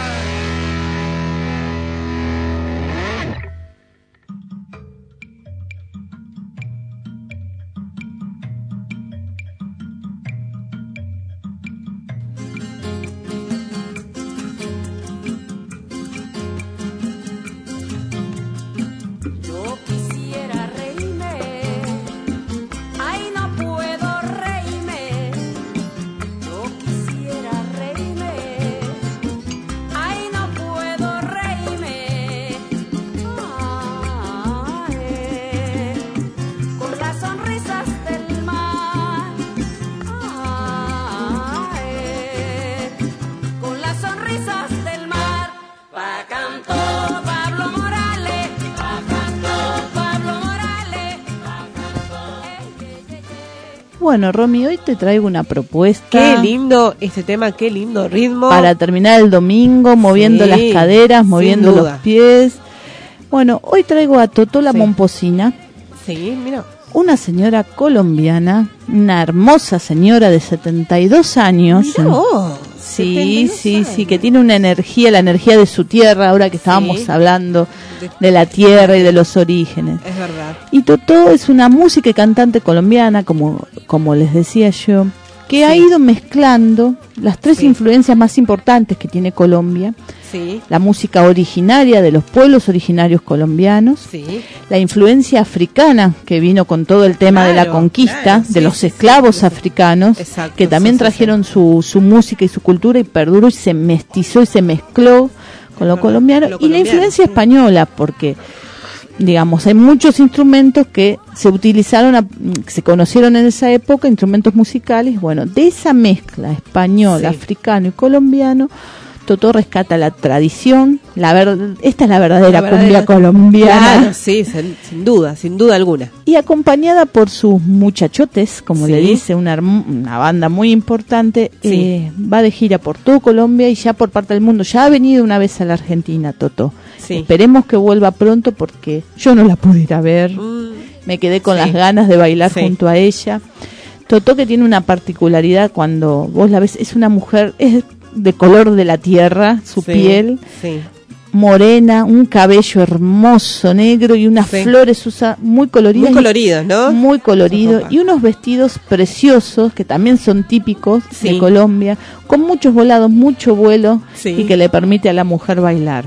Bueno, Romy, hoy te traigo una propuesta. Qué lindo este tema, qué lindo ritmo. Para terminar el domingo, moviendo sí, las caderas, moviendo los pies. Bueno, hoy traigo a Totó la sí. Momposina. Sí, mira. Una señora colombiana, una hermosa señora de setenta y dos años. No, sí, sí, años. sí, que tiene una energía, la energía de su tierra, ahora que estábamos sí. hablando de la tierra y de los orígenes. Es verdad. Y Totó es una música y cantante colombiana, como, como les decía yo, que sí. ha ido mezclando las tres sí. influencias más importantes que tiene Colombia. Sí. La música originaria de los pueblos originarios colombianos, sí. la influencia africana que vino con todo el tema claro, de la conquista, claro, sí, de los esclavos sí, sí, africanos, exacto, que también sí, trajeron sí. Su, su música y su cultura y perduró y se mestizó y se mezcló con lo, lo colombiano, lo y colombiano, la influencia sí. española, porque digamos, hay muchos instrumentos que se utilizaron, a, se conocieron en esa época, instrumentos musicales, bueno, de esa mezcla español, sí. africano y colombiano, Totó rescata la tradición, la ver, esta es la verdadera, la verdadera cumbia colombiana. Claro, sí, sin, sin duda, sin duda alguna. Y acompañada por sus muchachotes, como sí. le dice, una, una banda muy importante, sí. eh, va de gira por todo Colombia y ya por parte del mundo. Ya ha venido una vez a la Argentina, Totó. Sí. Esperemos que vuelva pronto porque yo no la pude ir a ver. Mm. Me quedé con sí. las ganas de bailar sí. junto a ella. Totó, que tiene una particularidad cuando vos la ves, es una mujer... es de color de la tierra, su sí, piel, sí. morena, un cabello hermoso, negro y unas sí. flores usa muy coloridas. Muy colorido, ¿no? Muy colorido y unos vestidos preciosos que también son típicos sí. de Colombia, con muchos volados, mucho vuelo sí. y que le permite a la mujer bailar.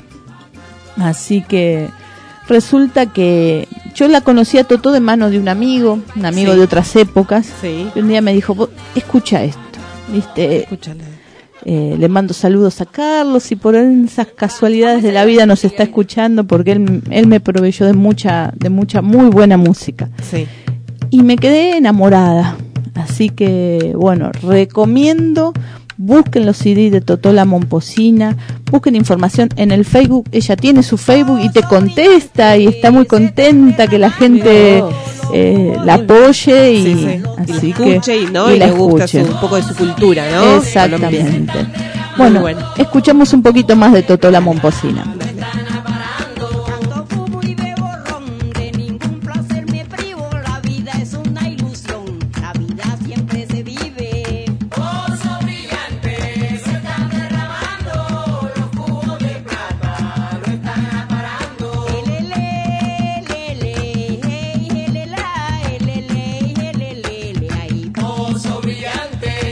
Así que resulta que yo la conocí a Totó de mano de un amigo, un amigo sí. de otras épocas, sí. y un día me dijo, escucha esto, ¿viste? Escúchale. Eh, le mando saludos a Carlos y por esas casualidades de la vida nos está escuchando porque él, él me proveyó de mucha, de mucha muy buena música. Sí. Y me quedé enamorada. Así que, bueno, recomiendo, busquen los C D de Totó la Momposina, busquen información en el Facebook. Ella tiene su Facebook y te contesta y está muy contenta que la gente eh, la apoye y, sí, sí. así y la escuche que, y, ¿no? y, y la le gusta su, escuche. un poco de su cultura, ¿no? Exactamente. Bueno, bueno, escuchamos un poquito más de Totó la Momposina.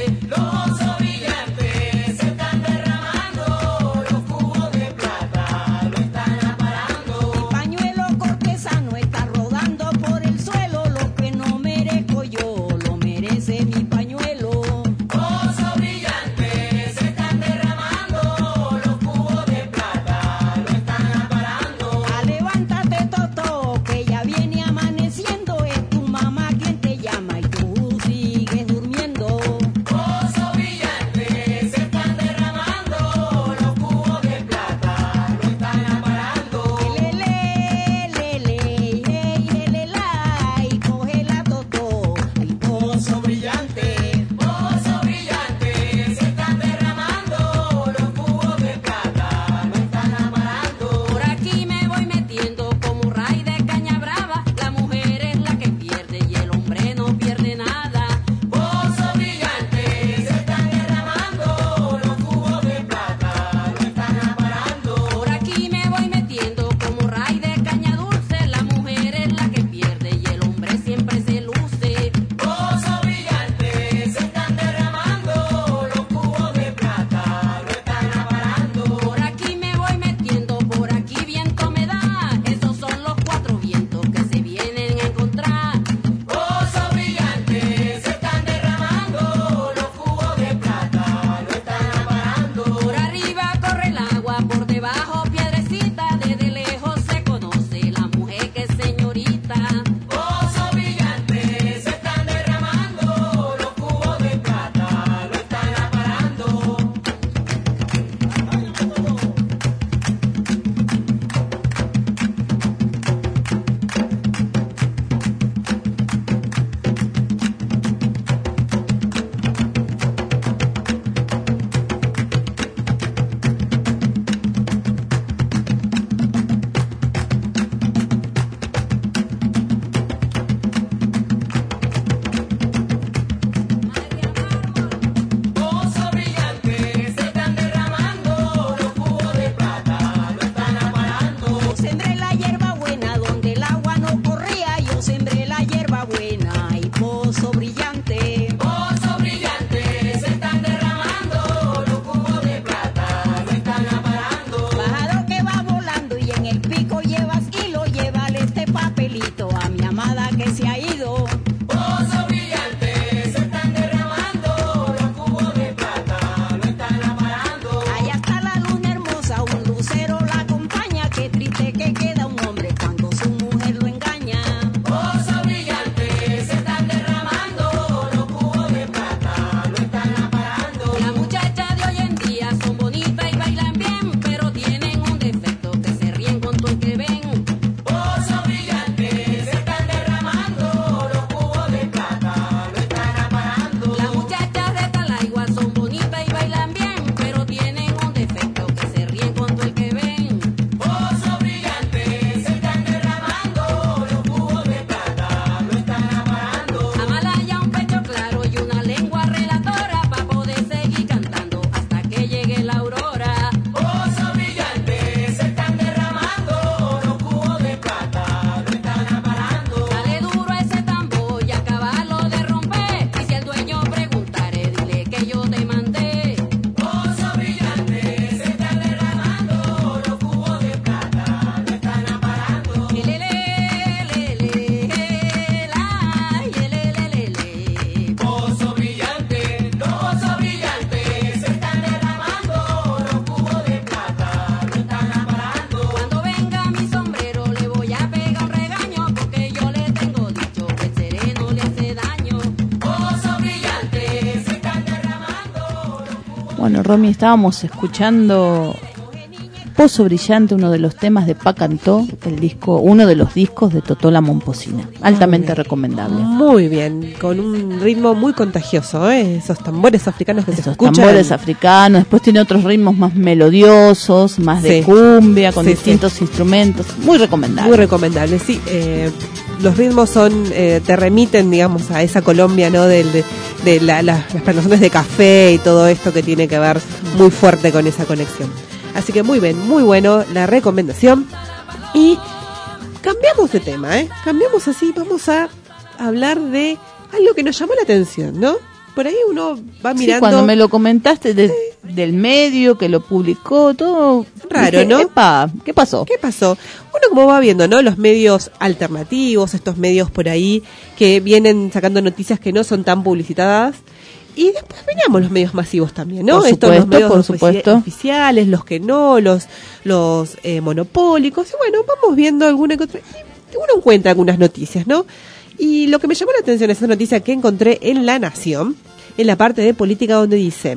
Los ojos brillantes se están derramando los cubos de plata. Bueno, Romy, estábamos escuchando Pozo Brillante, uno de los temas de Pa Cantó, el disco, uno de los discos de Totó la Momposina, altamente recomendable. Muy bien, con un ritmo muy contagioso, ¿eh? Esos tambores africanos que Esos se escuchan. tambores africanos, después tiene otros ritmos más melodiosos, más de Sí. cumbia, con Sí, distintos sí. instrumentos, muy recomendable. Muy recomendable, sí. Eh, los ritmos son, eh, te remiten, digamos, a esa Colombia, ¿no? Del, de de la, la, las plantaciones de café y todo esto que tiene que ver muy fuerte con esa conexión. Así que muy bien, muy bueno la recomendación. Y cambiamos de tema, ¿eh? Cambiamos así, vamos a hablar de algo que nos llamó la atención, ¿no? Por ahí uno va mirando... Sí, cuando me lo comentaste de, del medio que lo publicó, todo raro, dije, ¿no? Epa, ¿qué pasó? ¿Qué pasó? Uno como va viendo, ¿no? Los medios alternativos, estos medios por ahí que vienen sacando noticias que no son tan publicitadas. Y después veníamos los medios masivos también, ¿no? Por Estos supuesto, los medios por ofici- supuesto. oficiales, los que no, los los eh, monopólicos. Y bueno, vamos viendo alguna que otra. Y uno encuentra algunas noticias, ¿no? Y lo que me llamó la atención es esa noticia que encontré en La Nación, en la parte de política, donde dice: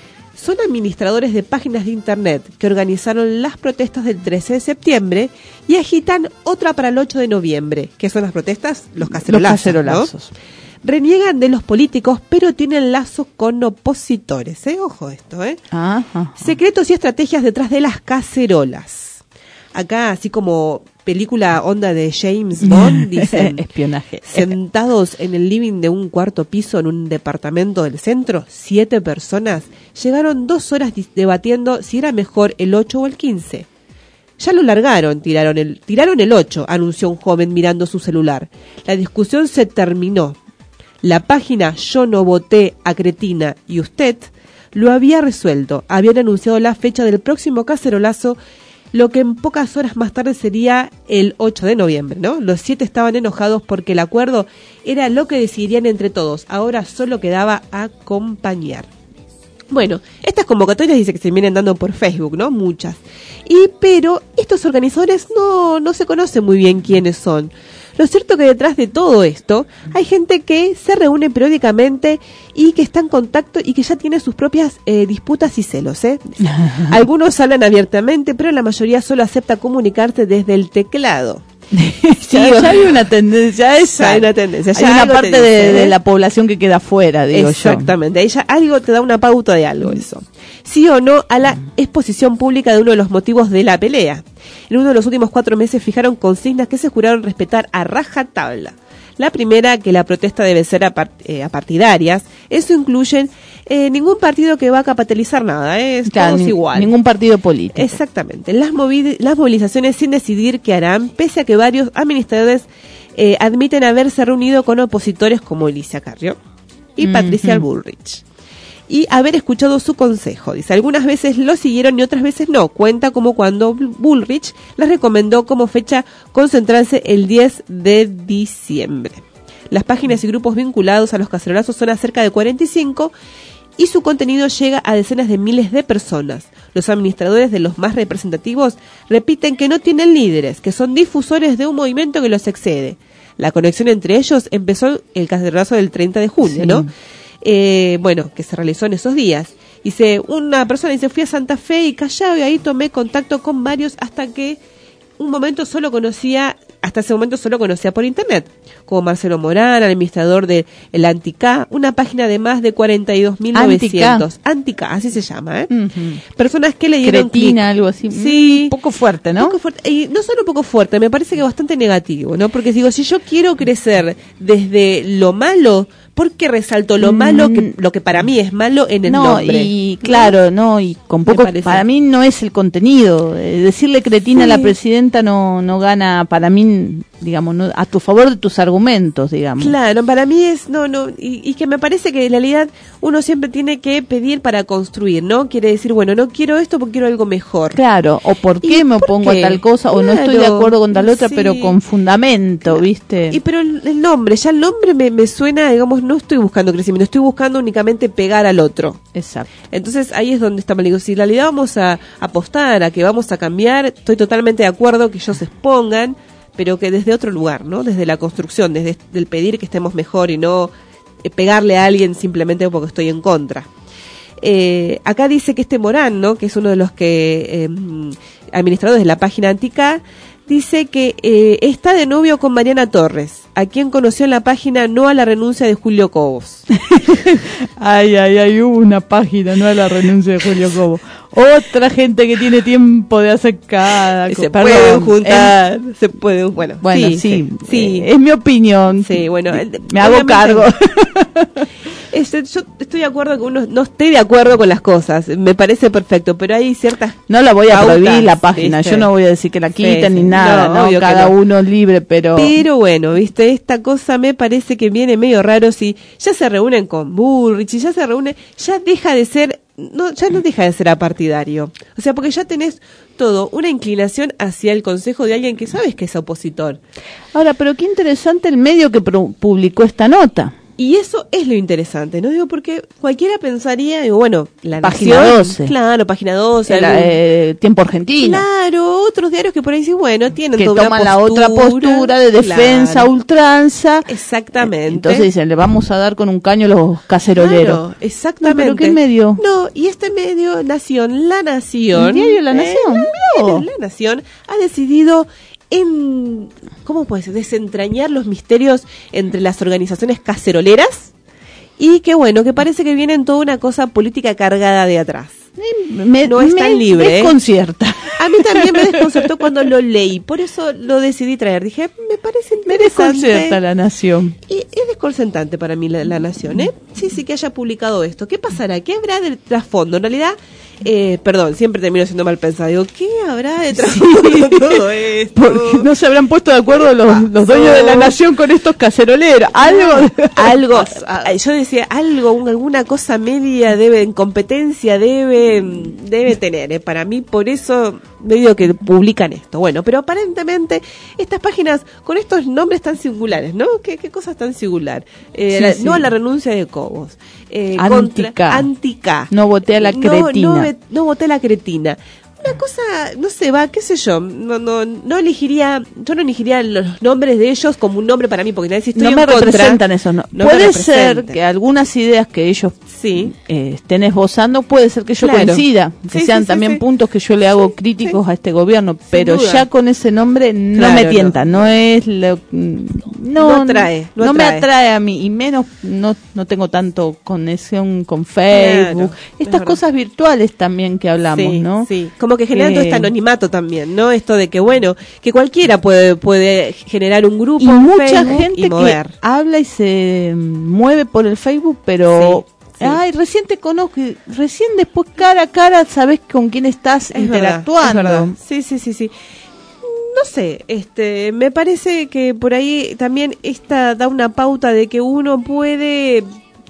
son administradores de páginas de internet que organizaron las protestas del trece de septiembre y agitan otra para el ocho de noviembre. ¿Qué son las protestas? Los cacerolazos. Los cacerolazos. ¿no? Reniegan de los políticos, pero tienen lazos con opositores, ¿eh? Ojo esto, ¿eh? Ajá. Secretos y estrategias detrás de las cacerolas. Acá, así como película onda de James Bond, dicen, espionaje. Sentados en el living de un cuarto piso en un departamento del centro, siete personas llegaron dos horas dis- debatiendo si era mejor el ocho o el quince. Ya lo largaron, tiraron el, tiraron el ocho, anunció un joven mirando su celular. La discusión se terminó. La página Yo no voté a Cretina y usted lo había resuelto. Habían anunciado la fecha del próximo cacerolazo, lo que en pocas horas más tarde sería el ocho de noviembre, ¿no? Los siete estaban enojados porque el acuerdo era lo que decidirían entre todos. Ahora solo quedaba acompañar. Bueno, estas convocatorias dice que se vienen dando por Facebook, ¿no? Muchas. Y pero estos organizadores no, no se conocen muy bien quiénes son. Lo cierto que detrás de todo esto hay gente que se reúne periódicamente y que está en contacto y que ya tiene sus propias eh, disputas y celos, ¿eh? Algunos hablan abiertamente, pero la mayoría solo acepta comunicarse desde el teclado. ya, ya hay una tendencia esa. Ya hay una tendencia. Hay ya una algo parte te dice, de, ¿eh? de la población que queda fuera, digo Exactamente. Ahí ya algo te da una pauta de algo eso. Sí o no a la exposición pública de uno de los motivos de la pelea. En uno de los últimos cuatro meses fijaron consignas que se juraron respetar a rajatabla. La primera, que la protesta debe ser apart, eh, apartidarias. Eso incluye eh, ningún partido que va a capitalizar nada, ¿eh? Es Claro, todos ni- igual. Ningún partido político. Exactamente. Las, movi- las movilizaciones sin decidir qué harán, pese a que varios administradores eh, admiten haberse reunido con opositores como Alicia Carrió y Mm, Patricia mm. Bullrich. Y haber escuchado su consejo. Dice, algunas veces lo siguieron y otras veces no. Cuenta como cuando Bullrich les recomendó como fecha concentrarse el diez de diciembre. Las páginas y grupos vinculados a los cacerolazos son a cerca de cuarenta y cinco y su contenido llega a decenas de miles de personas. Los administradores de los más representativos repiten que no tienen líderes, que son difusores de un movimiento que los excede. La conexión entre ellos empezó el cacerolazo del treinta de junio, Sí. ¿no? Eh, bueno, que se realizó en esos días. Dice, una persona dice, fui a Santa Fe y Callao y ahí tomé contacto con varios hasta que un momento solo conocía, hasta ese momento solo conocía por internet, como Marcelo Morán, administrador de el Antica, una página de más de cuarenta y dos mil novecientos. Antica, así se llama, ¿eh? Ujú. Personas que le dieron Cretina, clic. algo así. Sí. Un poco fuerte, ¿no? Poco fuerte. Y no solo un poco fuerte, me parece que bastante negativo, ¿no? Porque digo, si yo quiero crecer desde lo malo, ¿por qué resalto lo malo, que, lo que para mí es malo en el no, nombre? y claro, no, y con poco, parece. para mí no es el contenido. Eh, decirle cretina Sí. a la presidenta no no gana, para mí, digamos, no, a tu favor de tus argumentos, digamos. Claro, para mí es, no, no, y, y que me parece que en realidad uno siempre tiene que pedir para construir, ¿no? Quiere decir, bueno, no quiero esto porque quiero algo mejor. Claro, o por qué ¿Y me por opongo qué? a tal cosa, o no estoy de Claro, acuerdo con tal otra, sí. pero con fundamento, ¿viste? Y pero el, el nombre, ya el nombre me, me suena, digamos, no estoy buscando crecimiento, estoy buscando únicamente pegar al otro. Exacto. Entonces ahí es donde está mal. Digo, si en realidad vamos a apostar a que vamos a cambiar, estoy totalmente de acuerdo que ellos se expongan, pero que desde otro lugar, ¿no? Desde la construcción, desde el pedir que estemos mejor y no eh, pegarle a alguien simplemente porque estoy en contra. Eh, acá dice que este Morán, ¿no? Que es uno de los que eh, administradores de la página Antica, dice que eh, está de novio con Mariana Torres, a quien conoció en la página No a la renuncia de Julio Cobos. Ay, ay, ay, hubo una página No a la renuncia de Julio Cobos. Otra gente que tiene tiempo de hacer cada cosa. Se Perdón, pueden juntar, eh, se pueden, bueno. Bueno, sí, sí, sí, sí. Eh, es mi opinión. Sí, bueno. Me hago cargo. Este, yo estoy de acuerdo con uno, no estoy de acuerdo con las cosas, me parece perfecto, pero hay ciertas. No la voy a pautas, prohibir la página, ¿viste? Yo no voy a decir que la quiten sí, ni nada, no, ¿no? Cada no. uno libre, pero. Pero bueno, viste, esta cosa me parece que viene medio raro si ya se reúnen con Bullrich, y ya se reúnen, ya deja de ser, no, ya no deja de ser apartidario. O sea, porque ya tenés todo, una inclinación hacia el consejo de alguien que sabes que es opositor. Ahora, pero qué interesante el medio que pro- publicó esta nota. Y eso es lo interesante, ¿no? Digo, porque cualquiera pensaría, digo, bueno, La Página Nación, doce. Claro, Página doce. La, algún, eh, Tiempo Argentino. Claro, otros diarios que por ahí dicen, bueno, tienen que toda toman una la postura, otra postura de defensa, claro. ultranza. Exactamente. Entonces dicen, le vamos a dar con un caño a los caceroleros. Claro, exactamente. No, ¿pero qué medio? No, y este medio, Nación, La Nación. ¿El diario La Nación? Eh, el diario La Nación ha decidido en, ¿cómo puede ser? Desentrañar los misterios entre las organizaciones caceroleras. Y que bueno, que parece que viene en toda una cosa política cargada de atrás. Me, no es me tan libre. Desconcierta. ¿eh? A mí también me desconcertó cuando lo leí, por eso lo decidí traer. Dije, me parece interesante. Me desconcierta La Nación. Y es desconcertante para mí la, la Nación, ¿eh? Sí, sí, que haya publicado esto. ¿Qué pasará? ¿Qué habrá de trasfondo? En realidad, eh, perdón, siempre termino siendo mal pensado. Digo, ¿qué habrá de trasfondo sí. todo esto? Porque no se habrán puesto de acuerdo los, los dueños de La Nación con estos caceroleros. Algo, algo. Yo decía, algo, un, alguna cosa media debe, en competencia debe, debe tener. ¿eh? Para mí, por eso medio que publican esto. Bueno, pero aparentemente estas páginas con estos nombres tan singulares, ¿no? ¿Qué, qué cosas tan singular? Eh, sí, la, sí. No a la renuncia de Cobos. Eh, Antica. Contra, antica. No voté a la cretina. No, no, no voté a la cretina. Una cosa, no sé, va, qué sé yo, no, no, no elegiría, yo no elegiría los nombres de ellos como un nombre para mí, porque nadie si estoy no en me contra, representan esos, no. no puede ser que algunas ideas que ellos sí. eh, estén esbozando, puede ser que yo claro. coincida, que sí, sean sí, también sí, puntos que yo le hago sí, críticos sí. a este gobierno, pero duda. ya con ese nombre no claro, me tienta, no, no es lo, no, no atrae, no, no atrae. me atrae a mí, y menos no, no tengo tanto conexión con Facebook, claro, estas cosas virtuales también que hablamos, sí, ¿no? Sí, como que generan eh, todo este anonimato también, ¿no? Esto de que, bueno, que cualquiera puede puede generar un grupo y en mucha Facebook gente y mover. que habla y se mueve por el Facebook, pero sí, sí. ay, recién te conozco, y recién después cara a cara sabes con quién estás es interactuando. Verdad, es verdad. Sí, sí, sí, sí. No sé, este, me parece que por ahí también esta da una pauta de que uno puede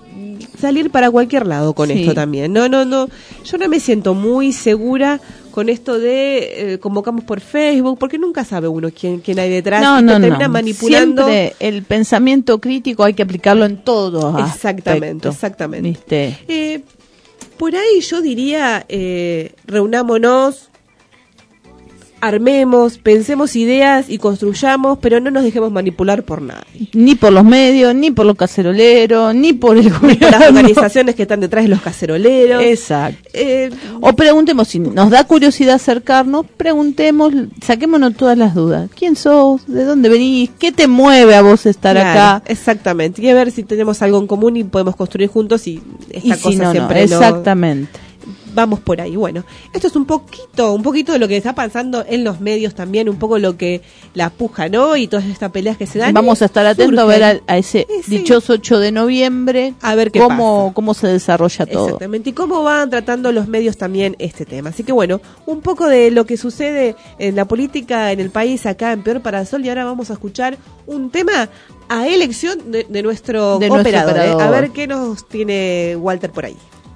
salir para cualquier lado con sí. esto también. No, no, no. Yo no me siento muy segura con esto de eh, convocamos por Facebook, porque nunca sabe uno quién, quién hay detrás no, y no, te termina no. manipulando. Siempre el pensamiento crítico hay que aplicarlo en todo. Exactamente, aspecto, exactamente. ¿Viste? Eh, por ahí yo diría, eh, reunámonos, armemos, pensemos ideas y construyamos, pero no nos dejemos manipular por nadie. Ni por los medios, ni por los caceroleros, ni por el gobierno. Ni por las organizaciones que están detrás de los caceroleros. Exacto. Eh, o preguntemos, si nos da curiosidad acercarnos, preguntemos, saquémonos todas las dudas. ¿Quién sos? ¿De dónde venís? ¿Qué te mueve a vos estar claro, acá? Exactamente. Y a ver si tenemos algo en común y podemos construir juntos y esta y cosa si no, siempre no. Exactamente. No... Vamos por ahí. Bueno, esto es un poquito, un poquito de lo que está pasando en los medios también, un poco lo que la puja, ¿no? Y todas estas peleas que se dan. Vamos a estar atentos a ver a, a ese sí, sí. dichoso ocho de noviembre, a ver qué cómo, pasa. cómo se desarrolla todo. Exactamente, y cómo van tratando los medios también este tema. Así que bueno, un poco de lo que sucede en la política en el país acá en Peor para el Sol, y ahora vamos a escuchar un tema a elección de, de nuestro de operador. Nuestro operador. ¿eh? A ver qué nos tiene Walter por ahí.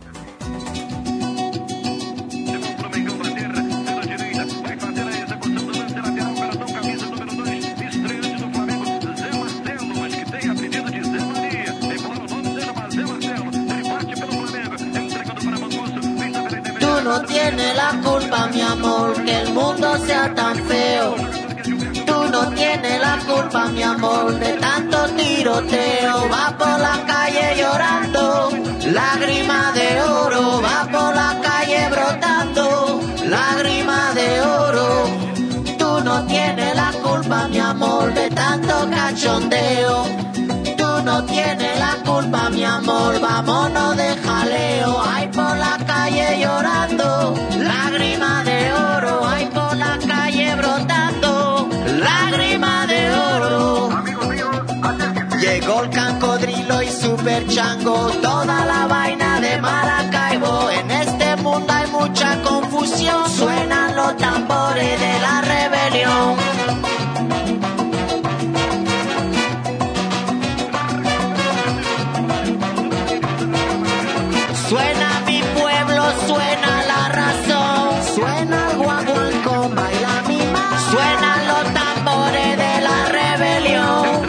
No tiene la culpa, mi amor, que el mundo sea tan feo. Tú no tienes la culpa, mi amor, de tanto tiroteo. Va por la calle llorando, lágrima de oro. Va puro cachondeo. Tú no tienes la culpa, mi amor, vámonos de jaleo. Ay, por la calle llorando, lágrima de oro. Ay, por la calle brotando, lágrima de oro. Llegó el cocodrilo y super chango, toda la vaina de Maracaibo. En este mundo hay mucha confusión, suenan los tambores de la rebelión. Suena mi pueblo, suena la razón, suena el guaguancó, baila mi mamá. Suenan los tambores de la rebelión.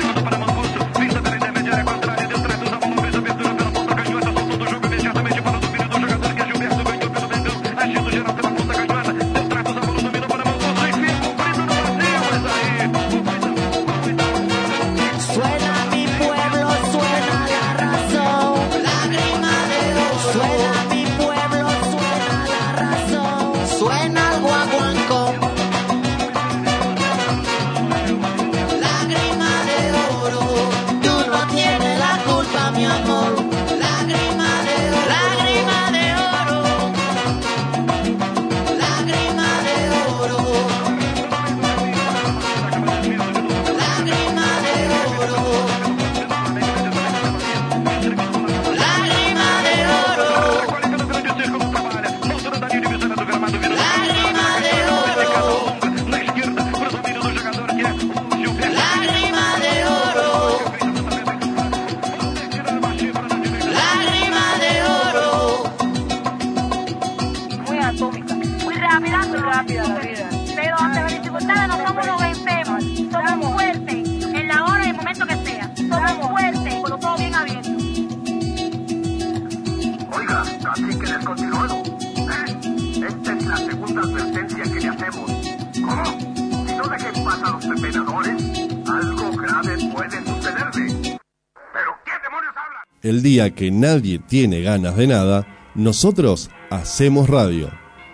El día que nadie tiene ganas de nada, nosotros hacemos radio.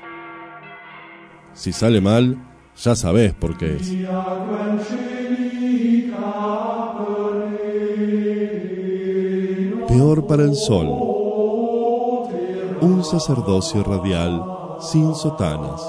Si sale mal, ya sabés por qué es. Peor para el sol. Un sacerdocio radial sin sotanas.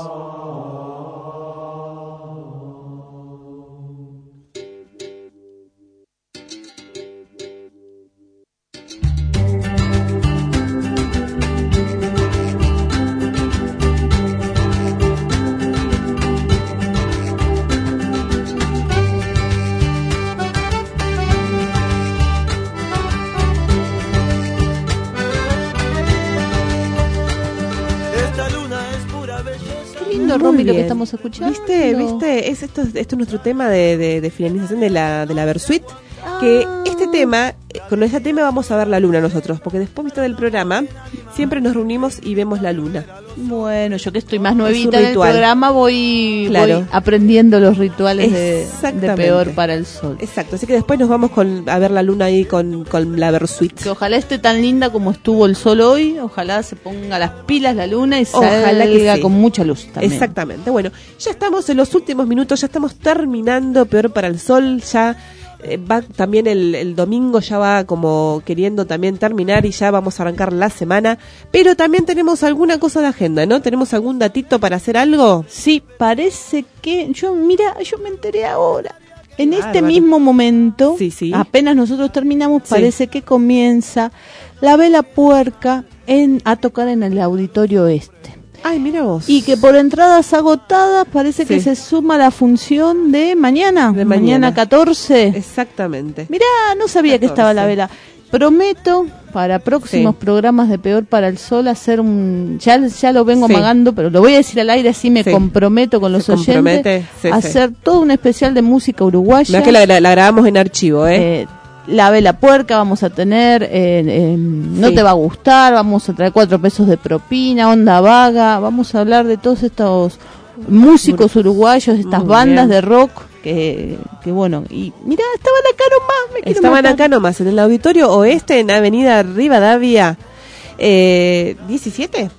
Romy, lo que estamos escuchando. ¿Viste? ¿Viste? Es esto, esto es nuestro tema de, de, de finalización de la, de la Versuit. Ah. Que este tema, con este tema vamos a ver la luna nosotros, porque después, viste, del programa siempre nos reunimos y vemos la luna. Bueno, yo que estoy más nuevita en el programa voy, claro. voy aprendiendo los rituales de, de Peor para el Sol. Exacto, así que después nos vamos con, a ver la luna ahí con, con la Versuit. Que ojalá esté tan linda como estuvo el sol hoy, ojalá se ponga las pilas la luna y ojalá salga sí. con mucha luz también. Exactamente, bueno, ya estamos en los últimos minutos, ya estamos terminando Peor para el Sol, ya... va también el, el domingo, ya va como queriendo también terminar y ya vamos a arrancar la semana, pero también tenemos alguna cosa de agenda, ¿no? ¿Tenemos algún datito para hacer algo? Sí, parece que yo, mira, yo me enteré ahora. En ah, este bueno. mismo momento, sí, sí. apenas nosotros terminamos, sí. parece que comienza la Vela Puerca en, a tocar en el Auditorio Este. Ay, mira vos. Y que por entradas agotadas parece sí. que se suma la función de mañana, de mañana, mañana catorce. Exactamente. Mirá, no sabía catorce. Que estaba la vela. Prometo para próximos sí. programas de Peor para el Sol hacer un... Ya, ya lo vengo sí. amagando, pero lo voy a decir al aire, así me sí. comprometo con los se oyentes. Sí, hacer sí. todo un especial de música uruguaya. No es que la, la, la grabamos en archivo, ¿eh? eh La Vela Puerca vamos a tener, eh, eh, no sí. te va a gustar, vamos a traer cuatro pesos de propina, Onda Vaga, vamos a hablar de todos estos músicos uruguayos, estas Muy bandas bien. de rock, que, que bueno, y mirá, estaban acá nomás, me quiero Estaban matar. acá nomás, en el Auditorio Oeste, en Avenida Rivadavia, eh, diecisiete.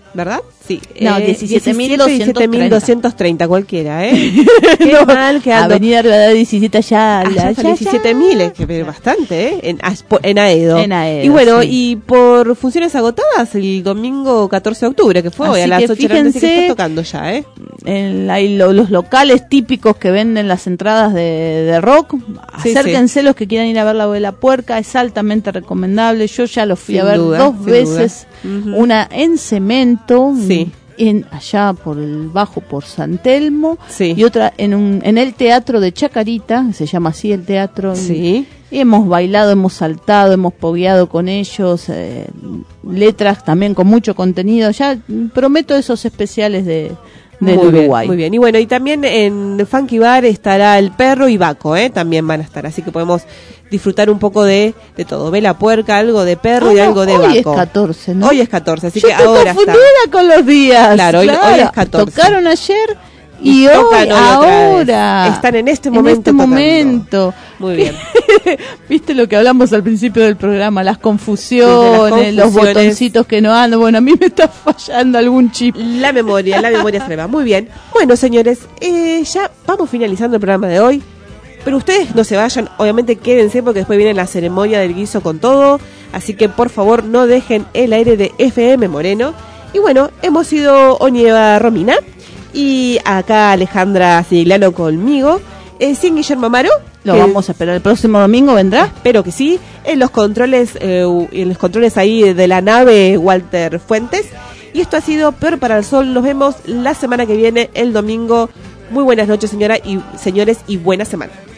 ¿verdad? Sí. No, eh, diecisiete mil doscientos treinta, cualquiera, ¿eh? Qué no, mal que ando. Avenida Rivadavia diecisiete allá. Allá ya, diecisiete mil, que es bastante, ¿eh? En, en Aedo. En Aedo. Y bueno, sí. y por funciones agotadas el domingo catorce de octubre, que fue Así hoy a las ocho de la noche, que está tocando ya, ¿eh? En la, lo, los locales típicos que venden las entradas de, de rock, sí, acérquense sí. los que quieran ir a ver la Vela Puerca, es altamente recomendable. Yo ya lo fui sin a ver duda, dos veces, uh-huh. una en Cemento, sí. en allá por el bajo por San Telmo, sí. y otra en un en el teatro de Chacarita, se llama así el teatro. Sí. Y hemos bailado, hemos saltado, hemos pogueado con ellos, eh, letras también con mucho contenido. Ya prometo esos especiales de del muy Uruguay. Bien, muy bien. Y bueno, y también en Funky Bar estará el Perro y Baco, ¿eh? También van a estar, así que podemos disfrutar un poco de, de todo. Vela Puerca, algo de Perro ah, y no, algo de hoy Baco. Hoy es catorce, ¿no? Hoy es catorce, así Yo que ahora confundida está. con los días. Claro, hoy, claro. hoy es catorce. Tocaron ayer y, y hoy, hoy ahora. Están en este momento. En este tocando. momento. Muy bien. Viste lo que hablamos al principio del programa, las confusiones, las confusiones, los botoncitos que no andan. Bueno, a mí me está fallando algún chip. La memoria, la memoria se le va. Muy bien. Bueno, señores, eh, ya vamos finalizando el programa de hoy. Pero ustedes no se vayan, obviamente quédense porque después viene la ceremonia del guiso con todo. Así que por favor no dejen el aire de F M Moreno. Y bueno, hemos sido Onieva Romina y acá Alejandra Sigliano conmigo. Eh, sin Guillermo Amaro. Lo vamos a esperar el próximo domingo, ¿vendrá? Espero que sí. En los controles, eh, en los controles ahí de la nave, Walter Fuentes. Y esto ha sido Peor para el Sol. Nos vemos la semana que viene, el domingo. Muy buenas noches, señora y señores, y buena semana.